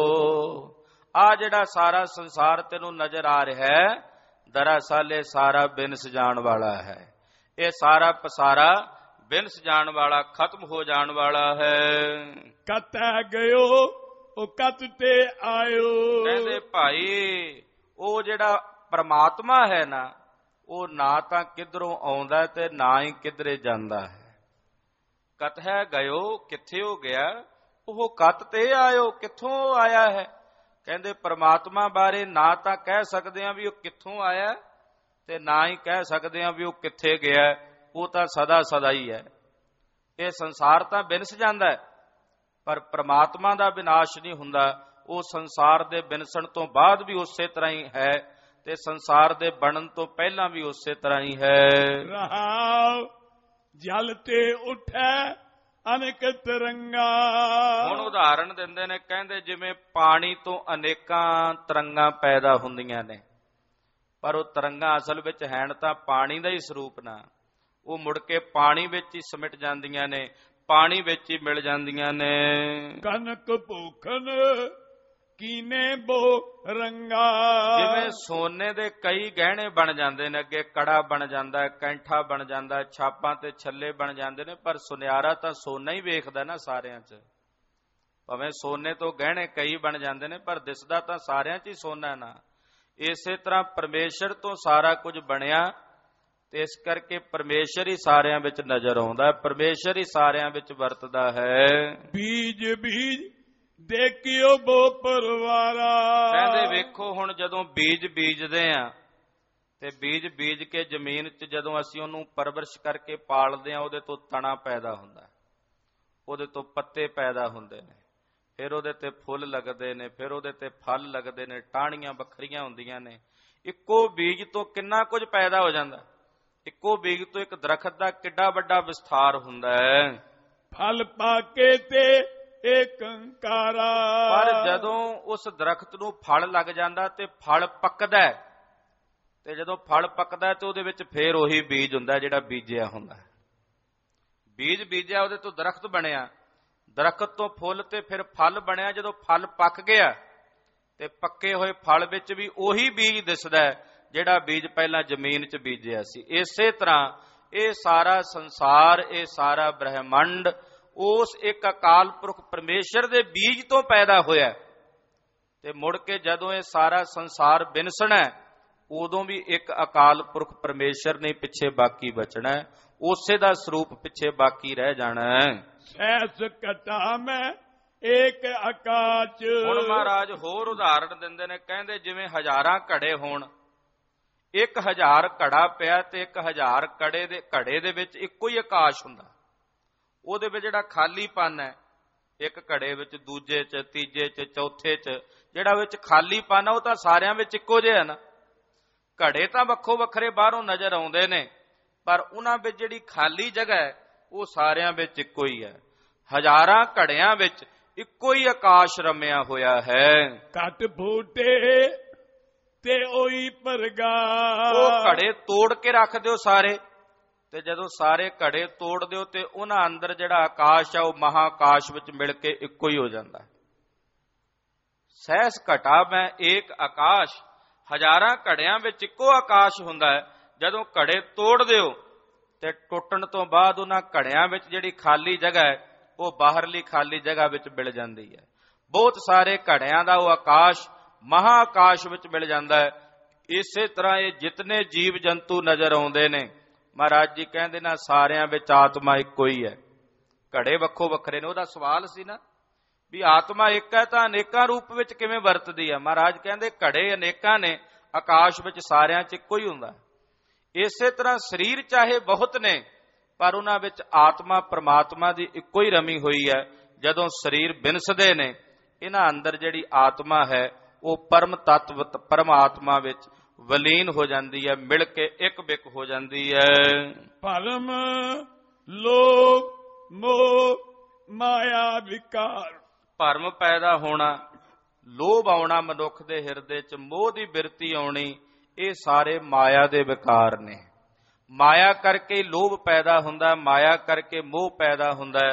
ਆ ਜਿਹੜਾ ਸਾਰਾ ਸੰਸਾਰ ਤੈਨੂੰ ਨਜ਼ਰ ਆ ਰਿਹਾ ਹੈ, ਦਰਅਸਲ ਇਹ ਸਾਰਾ ਬਿਨਸ ਜਾਣ ਵਾਲਾ ਹੈ। ਇਹ ਸਾਰਾ ਪਸਾਰਾ ਬਿਨਸ ਜਾਣ ਵਾਲਾ, ਖਤਮ ਹੋ ਜਾਣ ਵਾਲਾ ਹੈ। ਕਤ ਹੈ ਗਇਓ ਉਹ ਕਤ ਤੇ ਆਇਓ। ਕਹਿੰਦੇ ਭਾਈ ਉਹ ਜਿਹੜਾ ਪਰਮਾਤਮਾ ਹੈ ਨਾ, ਉਹ ਨਾ ਤਾਂ ਕਿਧਰੋਂ ਆਉਂਦਾ ਤੇ ਨਾ ਹੀ ਕਿਧਰੇ ਜਾਂਦਾ ਹੈ। ਕਤ ਹੈ ਗਇਓ, ਕਿੱਥੇ ਹੋ ਗਿਆ, ਉਹ ਕਤ ਤੇ ਆਇਓ, ਕਿੱਥੋਂ ਆਇਆ ਹੈ। ਕਹਿੰਦੇ ਪਰਮਾਤਮਾ ਬਾਰੇ ਨਾ ਤਾਂ ਕਹਿ ਸਕਦੇ ਆ ਵੀ ਉਹ ਕਿੱਥੋਂ ਆਇਆ, ਤੇ ਨਾ ਹੀ ਕਹਿ ਸਕਦੇ ਆ ਵੀ ਉਹ ਕਿੱਥੇ ਗਿਆ। ਉਹ ਤਾਂ ਸਦਾ ਸਦਾ ਹੀ ਹੈ। ਇਹ ਸੰਸਾਰ ਤਾਂ ਬਿਨਸ ਜਾਂਦਾ ਹੈ, ਪਰ ਪ੍ਰਮਾਤਮਾ ਦਾ ਵਿਨਾਸ਼ ਨਹੀਂ ਹੁੰਦਾ। ਉਹ ਸੰਸਾਰ ਦੇ ਬਿਨਸਣ ਤੋਂ ਬਾਅਦ ਵੀ ਉਸੇ ਤਰ੍ਹਾਂ ਹੀ ਹੈ, ਤੇ ਸੰਸਾਰ ਦੇ ਬਣਨ ਤੋਂ ਪਹਿਲਾਂ ਵੀ ਉਸੇ ਤਰ੍ਹਾਂ ਹੀ ਹੈ। ਰਹਾਉ ਜਲ ਤੇ ਉਠੈ ਅਨੇਕ ਤਰੰਗਾ। ਹੁਣ ਉਦਾਹਰਣ ਦਿੰਦੇ ਨੇ, ਕਹਿੰਦੇ ਜਿਵੇਂ ਪਾਣੀ ਤੋਂ ਅਨੇਕਾਂ ਤਰੰਗਾਂ ਪੈਦਾ ਹੁੰਦੀਆਂ ਨੇ, ਪਰ ਉਹ ਤਰੰਗਾਂ ਅਸਲ ਵਿੱਚ ਹੈਣ ਤਾਂ ਪਾਣੀ ਦਾ ਹੀ ਸਰੂਪ ਨਾ, ਉਹ ਮੁੜ ਕੇ ਪਾਣੀ ਵਿੱਚ ਹੀ ਸਿਮਟ ਜਾਂਦੀਆਂ ਨੇ, ਪਾਣੀ ਵਿੱਚ ਹੀ ਮਿਲ ਜਾਂਦੀਆਂ ਨੇ। ਕਨਕ ਭੂਖਨ ਕੀਨੇ ਬੋ ਰੰਗਾ। ਜਿਵੇਂ ਸੋਨੇ ਦੇ ਕਈ ਗਹਿਣੇ ਬਣ ਜਾਂਦੇ ਨੇ, ਅੱਗੇ ਕੜਾ ਬਣ ਜਾਂਦਾ, ਕੈਂਠਾ ਬਣ ਜਾਂਦਾ, ਛਾਪਾਂ ਤੇ ਛੱਲੇ ਬਣ ਜਾਂਦੇ ਨੇ, ਪਰ ਸੁਨਿਆਰਾ ਤਾਂ ਸੋਨਾ ਹੀ ਵੇਖਦਾ ਨਾ ਸਾਰਿਆਂ 'ਚ। ਭਾਵੇਂ ਸੋਨੇ ਤੋਂ ਗਹਿਣੇ ਕਈ ਬਣ ਜਾਂਦੇ ਨੇ, ਪਰ ਦਿਸਦਾ ਤਾਂ ਸਾਰਿਆਂ 'ਚ ਹੀ ਸੋਨਾ ਨਾ। ਇਸੇ ਤਰ੍ਹਾਂ ਪਰਮੇਸ਼ਰ ਤੋਂ ਸਾਰਾ ਕੁਝ ਬਣਿਆ, ਤੇ ਇਸ ਕਰਕੇ ਪਰਮੇਸ਼ਰ ਹੀ ਸਾਰਿਆਂ ਵਿੱਚ ਨਜ਼ਰ ਆਉਂਦਾ, ਪਰਮੇਸ਼ਰ ਹੀ ਸਾਰਿਆਂ ਵਿੱਚ ਵਰਤਦਾ ਹੈ। ਬੀਜ ਬੀਜ ਦੇਖਿਓ ਬੋ ਪਰਵਾਰਾ। ਕਹਿੰਦੇ ਵੇਖੋ ਹੁਣ ਜਦੋਂ ਬੀਜ ਬੀਜਦੇ ਆ, ਤੇ ਬੀਜ ਬੀਜ ਕੇ ਜ਼ਮੀਨ 'ਚ ਜਦੋਂ ਅਸੀਂ ਉਹਨੂੰ ਪਰਵਰਿਸ਼ ਕਰਕੇ ਪਾਲਦੇ ਆ, ਉਹਦੇ ਤੋਂ ਤਣਾ ਪੈਦਾ ਹੁੰਦਾ, ਉਹਦੇ ਤੋਂ ਪੱਤੇ ਪੈਦਾ ਹੁੰਦੇ ਨੇ, ਫਿਰ ਉਹਦੇ ਤੇ ਫੁੱਲ ਲੱਗਦੇ ਨੇ, ਫਿਰ ਉਹਦੇ ਤੇ ਫਲ ਲੱਗਦੇ ਨੇ, ਟਾਹਣੀਆਂ ਵੱਖਰੀਆਂ ਹੁੰਦੀਆਂ ਨੇ। ਇੱਕੋ ਬੀਜ ਤੋਂ ਕਿੰਨਾ ਕੁਝ ਪੈਦਾ ਹੋ ਜਾਂਦਾ। ਇੱਕੋ ਬੀਜ ਤੋਂ ਇੱਕ ਦਰਖਤ ਦਾ ਕਿੱਡਾ ਵੱਡਾ ਵਿਸਥਾਰ ਹੁੰਦਾ ਹੈ। ਫਲ ਪਾ ਕੇ ਤੇ ਏਕ ਓੰਕਾਰਾ। ਪਰ ਜਦੋਂ ਉਸ ਦਰਖਤ ਨੂੰ ਫਲ ਲੱਗ ਜਾਂਦਾ ਤੇ ਫਲ ਪੱਕਦਾ, ਤੇ ਜਦੋਂ ਫਲ ਪੱਕਦਾ ਤੇ ਉਹਦੇ ਵਿੱਚ ਫੇਰ ਉਹੀ ਬੀਜ ਹੁੰਦਾ ਜਿਹੜਾ ਬੀਜਿਆ ਹੁੰਦਾ। ਬੀਜ ਬੀਜਿਆ, ਉਹਦੇ ਤੋਂ ਦਰਖਤ ਬਣਿਆ, ਦਰਖਤ ਤੋਂ ਫੁੱਲ ਤੇ ਫਿਰ ਫਲ ਬਣਿਆ। ਜਦੋਂ ਫਲ ਪੱਕ ਗਿਆ ਤੇ ਪੱਕੇ ਹੋਏ ਫਲ ਵਿੱਚ ਵੀ ਉਹੀ ਬੀਜ ਦਿਸਦਾ ਜਿਹੜਾ ਬੀਜ ਪਹਿਲਾਂ ਜ਼ਮੀਨ 'ਚ ਬੀਜਿਆ ਸੀ। ਇਸੇ ਤਰ੍ਹਾਂ ਇਹ ਸਾਰਾ ਸੰਸਾਰ, ਇਹ ਸਾਰਾ ਬ੍ਰਹਿਮੰਡ ਉਸ ਇੱਕ ਅਕਾਲ ਪੁਰਖ ਪਰਮੇਸ਼ਰ ਦੇ ਬੀਜ ਤੋਂ ਪੈਦਾ ਹੋਇਆ, ਤੇ ਮੁੜ ਕੇ ਜਦੋਂ ਇਹ ਸਾਰਾ ਸੰਸਾਰ ਬਿਨਸਣਾ, ਉਦੋਂ ਵੀ ਇੱਕ ਅਕਾਲ ਪੁਰਖ ਪਰਮੇਸ਼ਰ ਨੇ ਪਿੱਛੇ ਬਾਕੀ ਬਚਣਾ, ਉਸੇ ਦਾ ਸਰੂਪ ਪਿੱਛੇ ਬਾਕੀ ਰਹਿ ਜਾਣਾ। ਸੈਸ ਘਟਾ ਮੈਂ ਏਕ ਆਕਾਸ਼। ਹੁਣ ਮਹਾਰਾਜ ਹੋਰ ਉਦਾਹਰਣ ਦਿੰਦੇ ਨੇ, ਕਹਿੰਦੇ ਜਿਵੇਂ ਹਜ਼ਾਰਾਂ ਘੜੇ ਹੋਣ, ਇੱਕ ਹਜ਼ਾਰ ਘੜਾ ਪਿਆ ਤੇ ਇੱਕ ਹਜ਼ਾਰ ਕੜੇ ਦੇ ਘੜੇ ਦੇ ਵਿੱਚ ਇੱਕੋ ਹੀ ਆਕਾਸ਼ ਹੁੰਦਾ। ਉਹਦੇ ਵਿੱਚ ਜਿਹੜਾ ਖਾਲੀਪਨ ਹੈ, ਇੱਕ ਘੜੇ ਵਿੱਚ, ਦੂਜੇ 'ਚ, ਤੀਜੇ 'ਚ, ਚੌਥੇ 'ਚ ਜਿਹੜਾ ਵਿੱਚ ਖਾਲੀਪਨ ਆ, ਉਹ ਤਾਂ ਸਾਰਿਆਂ ਵਿੱਚ ਇੱਕੋ ਜਿਹਾ ਨਾ। ਘੜੇ ਤਾਂ ਵੱਖੋ ਵੱਖਰੇ ਬਾਹਰੋਂ ਨਜ਼ਰ ਆਉਂਦੇ ਨੇ, ਪਰ ਉਹਨਾਂ ਵਿੱਚ ਜਿਹੜੀ ਖਾਲੀ ਜਗ੍ਹਾ ਹੈ ਉਹ ਸਾਰਿਆਂ ਵਿੱਚ ਇੱਕੋ ਹੀ ਹੈ। ਹਜ਼ਾਰਾਂ ਘੜਿਆਂ ਵਿੱਚ ਇੱਕੋ ਹੀ ਆਕਾਸ਼ ਰਮਿਆ ਹੋਇਆ ਹੈ। ਘਟ ਫੂਟੇ ਤੇ ਉਹੀ ਪਰਗਾ। ਉਹ ਘੜੇ ਤੋੜ ਕੇ ਰੱਖ ਦਿਓ ਸਾਰੇ, ਤੇ ਜਦੋਂ ਸਾਰੇ ਘੜੇ ਤੋੜ ਦਿਓ ਤੇ ਉਹਨਾਂ ਅੰਦਰ ਜਿਹੜਾ ਆਕਾਸ਼ ਆ ਉਹ ਮਹਾਕਾਸ਼ ਵਿੱਚ ਮਿਲ ਕੇ ਇੱਕੋ ਹੀ ਹੋ ਜਾਂਦਾ। ਸਹਿਸ ਘਟਾ ਮੈਂ ਏਕ ਆਕਾਸ਼। ਹਜ਼ਾਰਾਂ ਘੜਿਆਂ ਵਿੱਚ ਇੱਕੋ ਆਕਾਸ਼ ਹੁੰਦਾ ਹੈ। ਜਦੋਂ ਘੜੇ ਤੋੜ ਦਿਓ ਤੇ ਟੁੱਟਣ ਤੋਂ ਬਾਅਦ ਉਹਨਾਂ ਘੜਿਆਂ ਵਿੱਚ ਜਿਹੜੀ ਖਾਲੀ ਜਗ੍ਹਾ ਹੈ ਉਹ ਬਾਹਰਲੀ ਖਾਲੀ ਜਗ੍ਹਾ ਵਿੱਚ ਮਿਲ ਜਾਂਦੀ ਹੈ। ਬਹੁਤ ਸਾਰੇ ਘੜਿਆਂ ਦਾ ਉਹ ਆਕਾਸ਼ ਮਹਾਕਾਸ਼ ਵਿੱਚ ਮਿਲ ਜਾਂਦਾ ਹੈ। ਇਸੇ ਤਰ੍ਹਾਂ ਇਹ ਜਿਤਨੇ ਜੀਵ ਜੰਤੂ ਨਜ਼ਰ ਆਉਂਦੇ ਨੇ, ਮਹਾਰਾਜ ਜੀ ਕਹਿੰਦੇ ਨਾ ਸਾਰਿਆਂ ਵਿੱਚ ਆਤਮਾ ਇੱਕੋ ਹੀ ਹੈ। ਘੜੇ ਵੱਖੋ ਵੱਖਰੇ ਨੇ। ਉਹਦਾ ਸਵਾਲ ਸੀ ਨਾ ਵੀ ਆਤਮਾ ਇੱਕ ਹੈ ਤਾਂ ਅਨੇਕਾਂ ਰੂਪ ਵਿੱਚ ਕਿਵੇਂ ਵਰਤਦੀ ਹੈ। ਮਹਾਰਾਜ ਕਹਿੰਦੇ ਘੜੇ ਅਨੇਕਾਂ ਨੇ, ਆਕਾਸ਼ ਵਿੱਚ ਸਾਰਿਆਂ 'ਚ ਇੱਕੋ ਹੀ ਹੁੰਦਾ। ਇਸੇ ਤਰ੍ਹਾਂ ਸਰੀਰ ਚਾਹੇ ਬਹੁਤ ਨੇ, ਪਰ ਉਹਨਾਂ ਵਿੱਚ ਆਤਮਾ ਪ੍ਰਮਾਤਮਾ ਦੀ ਇੱਕੋ ਹੀ ਰਮੀ ਹੋਈ ਹੈ। ਜਦੋਂ ਸਰੀਰ ਬਿਨਸਦੇ ਨੇ, ਇਹਨਾਂ ਅੰਦਰ ਜਿਹੜੀ ਆਤਮਾ ਹੈ ਉਹ ਪਰਮ ਤੱਤਵ ਪਰਮਾਤਮਾ ਵਿੱਚ ਵਲੀਨ ਹੋ ਜਾਂਦੀ ਹੈ, ਮਿਲ ਕੇ ਇੱਕ ਬਿਕ ਹੋ ਜਾਂਦੀ ਹੈ। ਭਰਮ ਲੋਭ ਮੋਹ ਮਾਇਆ ਵਿਕਾਰ। ਭਰਮ ਪੈਦਾ ਹੋਣਾ, ਲੋਭ ਆਉਣਾ ਮਨੁੱਖ ਦੇ ਹਿਰਦੇ 'ਚ, ਮੋਹ ਦੀ ਬਿਰਤੀ ਆਉਣੀ, ਇਹ ਸਾਰੇ ਮਾਇਆ ਦੇ ਵਿਕਾਰ ਨੇ। ਮਾਇਆ ਕਰਕੇ ਲੋਭ ਪੈਦਾ ਹੁੰਦਾ, ਮਾਇਆ ਕਰਕੇ ਮੋਹ ਪੈਦਾ ਹੁੰਦਾ ਹੈ,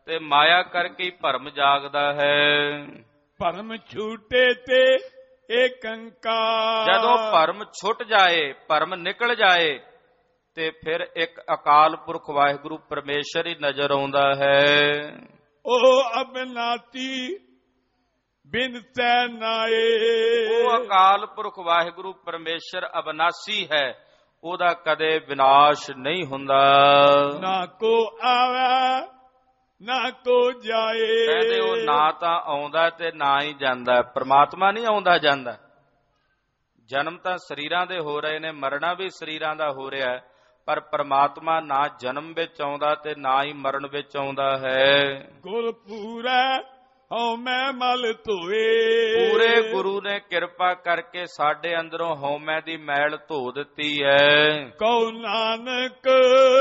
ਤੇ ਮਾਇਆ ਕਰਕੇ ਹੀ ਭਰਮ ਜਾਗਦਾ ਹੈ। ਭਰਮ ਛੂਟੇ ਤੇ ਏਕ ਓੰਕਾਰ। ਜਦੋਂ ਭਰਮ ਛੁੱਟ ਜਾਏ, ਭਰਮ ਨਿਕਲ ਜਾਏ, ਤੇ ਫਿਰ ਇੱਕ ਅਕਾਲ ਪੁਰਖ ਵਾਹਿਗੁਰੂ ਪਰਮੇਸ਼ਰ ਹੀ ਨਜ਼ਰ ਆਉਂਦਾ ਹੈ। ਉਹ ਅਬਨਾਤੀ ਬਿਨ ਸੈ ਨਾਏ। ਉਹ ਅਕਾਲ ਪੁਰਖ ਵਾਹਿਗੁਰੂ ਪਰਮੇਸ਼ਰ ਅਬਨਾਸੀ ਹੈ, ਉਹਦਾ ਕਦੇ ਵਿਨਾਸ਼ ਨਹੀਂ ਹੁੰਦਾ। ਨਾ ਕੋ ਆਵੇ ਨਾ ਕੋ ਜਾਏ। ਕਹਿੰਦੇ ਉਹ ਨਾ ਤਾਂ ਆਉਂਦਾ ਤੇ ਨਾ ਹੀ ਜਾਂਦਾ। ਪ੍ਰਮਾਤਮਾ ਨਹੀਂ ਆਉਂਦਾ ਜਾਂਦਾ। ਜਨਮ ਤਾਂ ਸਰੀਰਾਂ ਦੇ ਹੋ ਰਹੇ ਨੇ, ਮਰਨਾ ਵੀ ਸਰੀਰਾਂ ਦਾ ਹੋ ਰਿਹਾ ਹੈ, ਪਰ ਪ੍ਰਮਾਤਮਾ ਨਾ ਜਨਮ ਵਿੱਚ ਆਉਂਦਾ ਤੇ ਨਾ ਹੀ ਮਰਨ ਵਿੱਚ ਆਉਂਦਾ ਹੈ। ਗੁਰ ਪੂਰਾ ਹਉ ਮੈਂ ਮਲ ਧੋਏ। ਪੂਰੇ ਗੁਰੂ ਨੇ ਕਿਰਪਾ ਕਰਕੇ ਸਾਡੇ ਅੰਦਰੋਂ ਹਉਮੈ ਦੀ ਮੈਲ ਧੋ ਦਿੱਤੀ ਹੈ। ਕਉ ਨਾਨਕ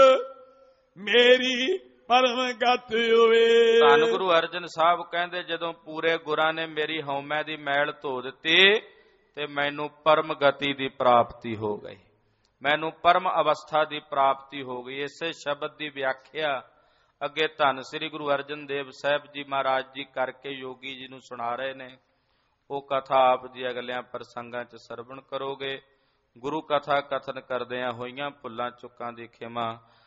ਮੇਰੀ ਪਰਮ ਗਤ ਹੋਏ। ਧੰਨ ਗੁਰੂ ਅਰਜਨ ਸਾਹਿਬ ਕਹਿੰਦੇ, ਜਦੋਂ ਪੂਰੇ ਗੁਰਾਂ ਨੇ ਮੇਰੀ ਹਉਮੈ ਦੀ ਮੈਲ ਧੋ ਦਿੱਤੀ ਤੇ ਮੈਨੂੰ ਪਰਮ ਗਤੀ ਦੀ ਪ੍ਰਾਪਤੀ ਹੋ ਗਈ, ਮੈਨੂੰ ਪਰਮ ਅਵਸਥਾ ਦੀ ਪ੍ਰਾਪਤੀ ਹੋ ਗਈ। ਇਸੇ ਸ਼ਬਦ ਦੀ ਵਿਆਖਿਆ ਅੱਗੇ ਧੰਨ ਸ੍ਰੀ ਗੁਰੂ ਅਰਜਨ ਦੇਵ ਸਾਹਿਬ ਜੀ ਮਹਾਰਾਜ ਜੀ ਕਰਕੇ ਯੋਗੀ ਜੀ ਨੂੰ ਸੁਣਾ ਰਹੇ ਨੇ। ਉਹ ਕਥਾ ਆਪ ਜੀ ਅਗਲਿਆਂ ਪ੍ਰਸੰਗਾਂ 'ਚ ਸਰਵਣ ਕਰੋਗੇ। ਗੁਰੂ ਕਥਾ ਕਥਨ ਕਰਦਿਆਂ ਹੋਈਆਂ ਭੁੱਲਾਂ ਚੁੱਕਾਂ ਦੀ ਖਿਮਾ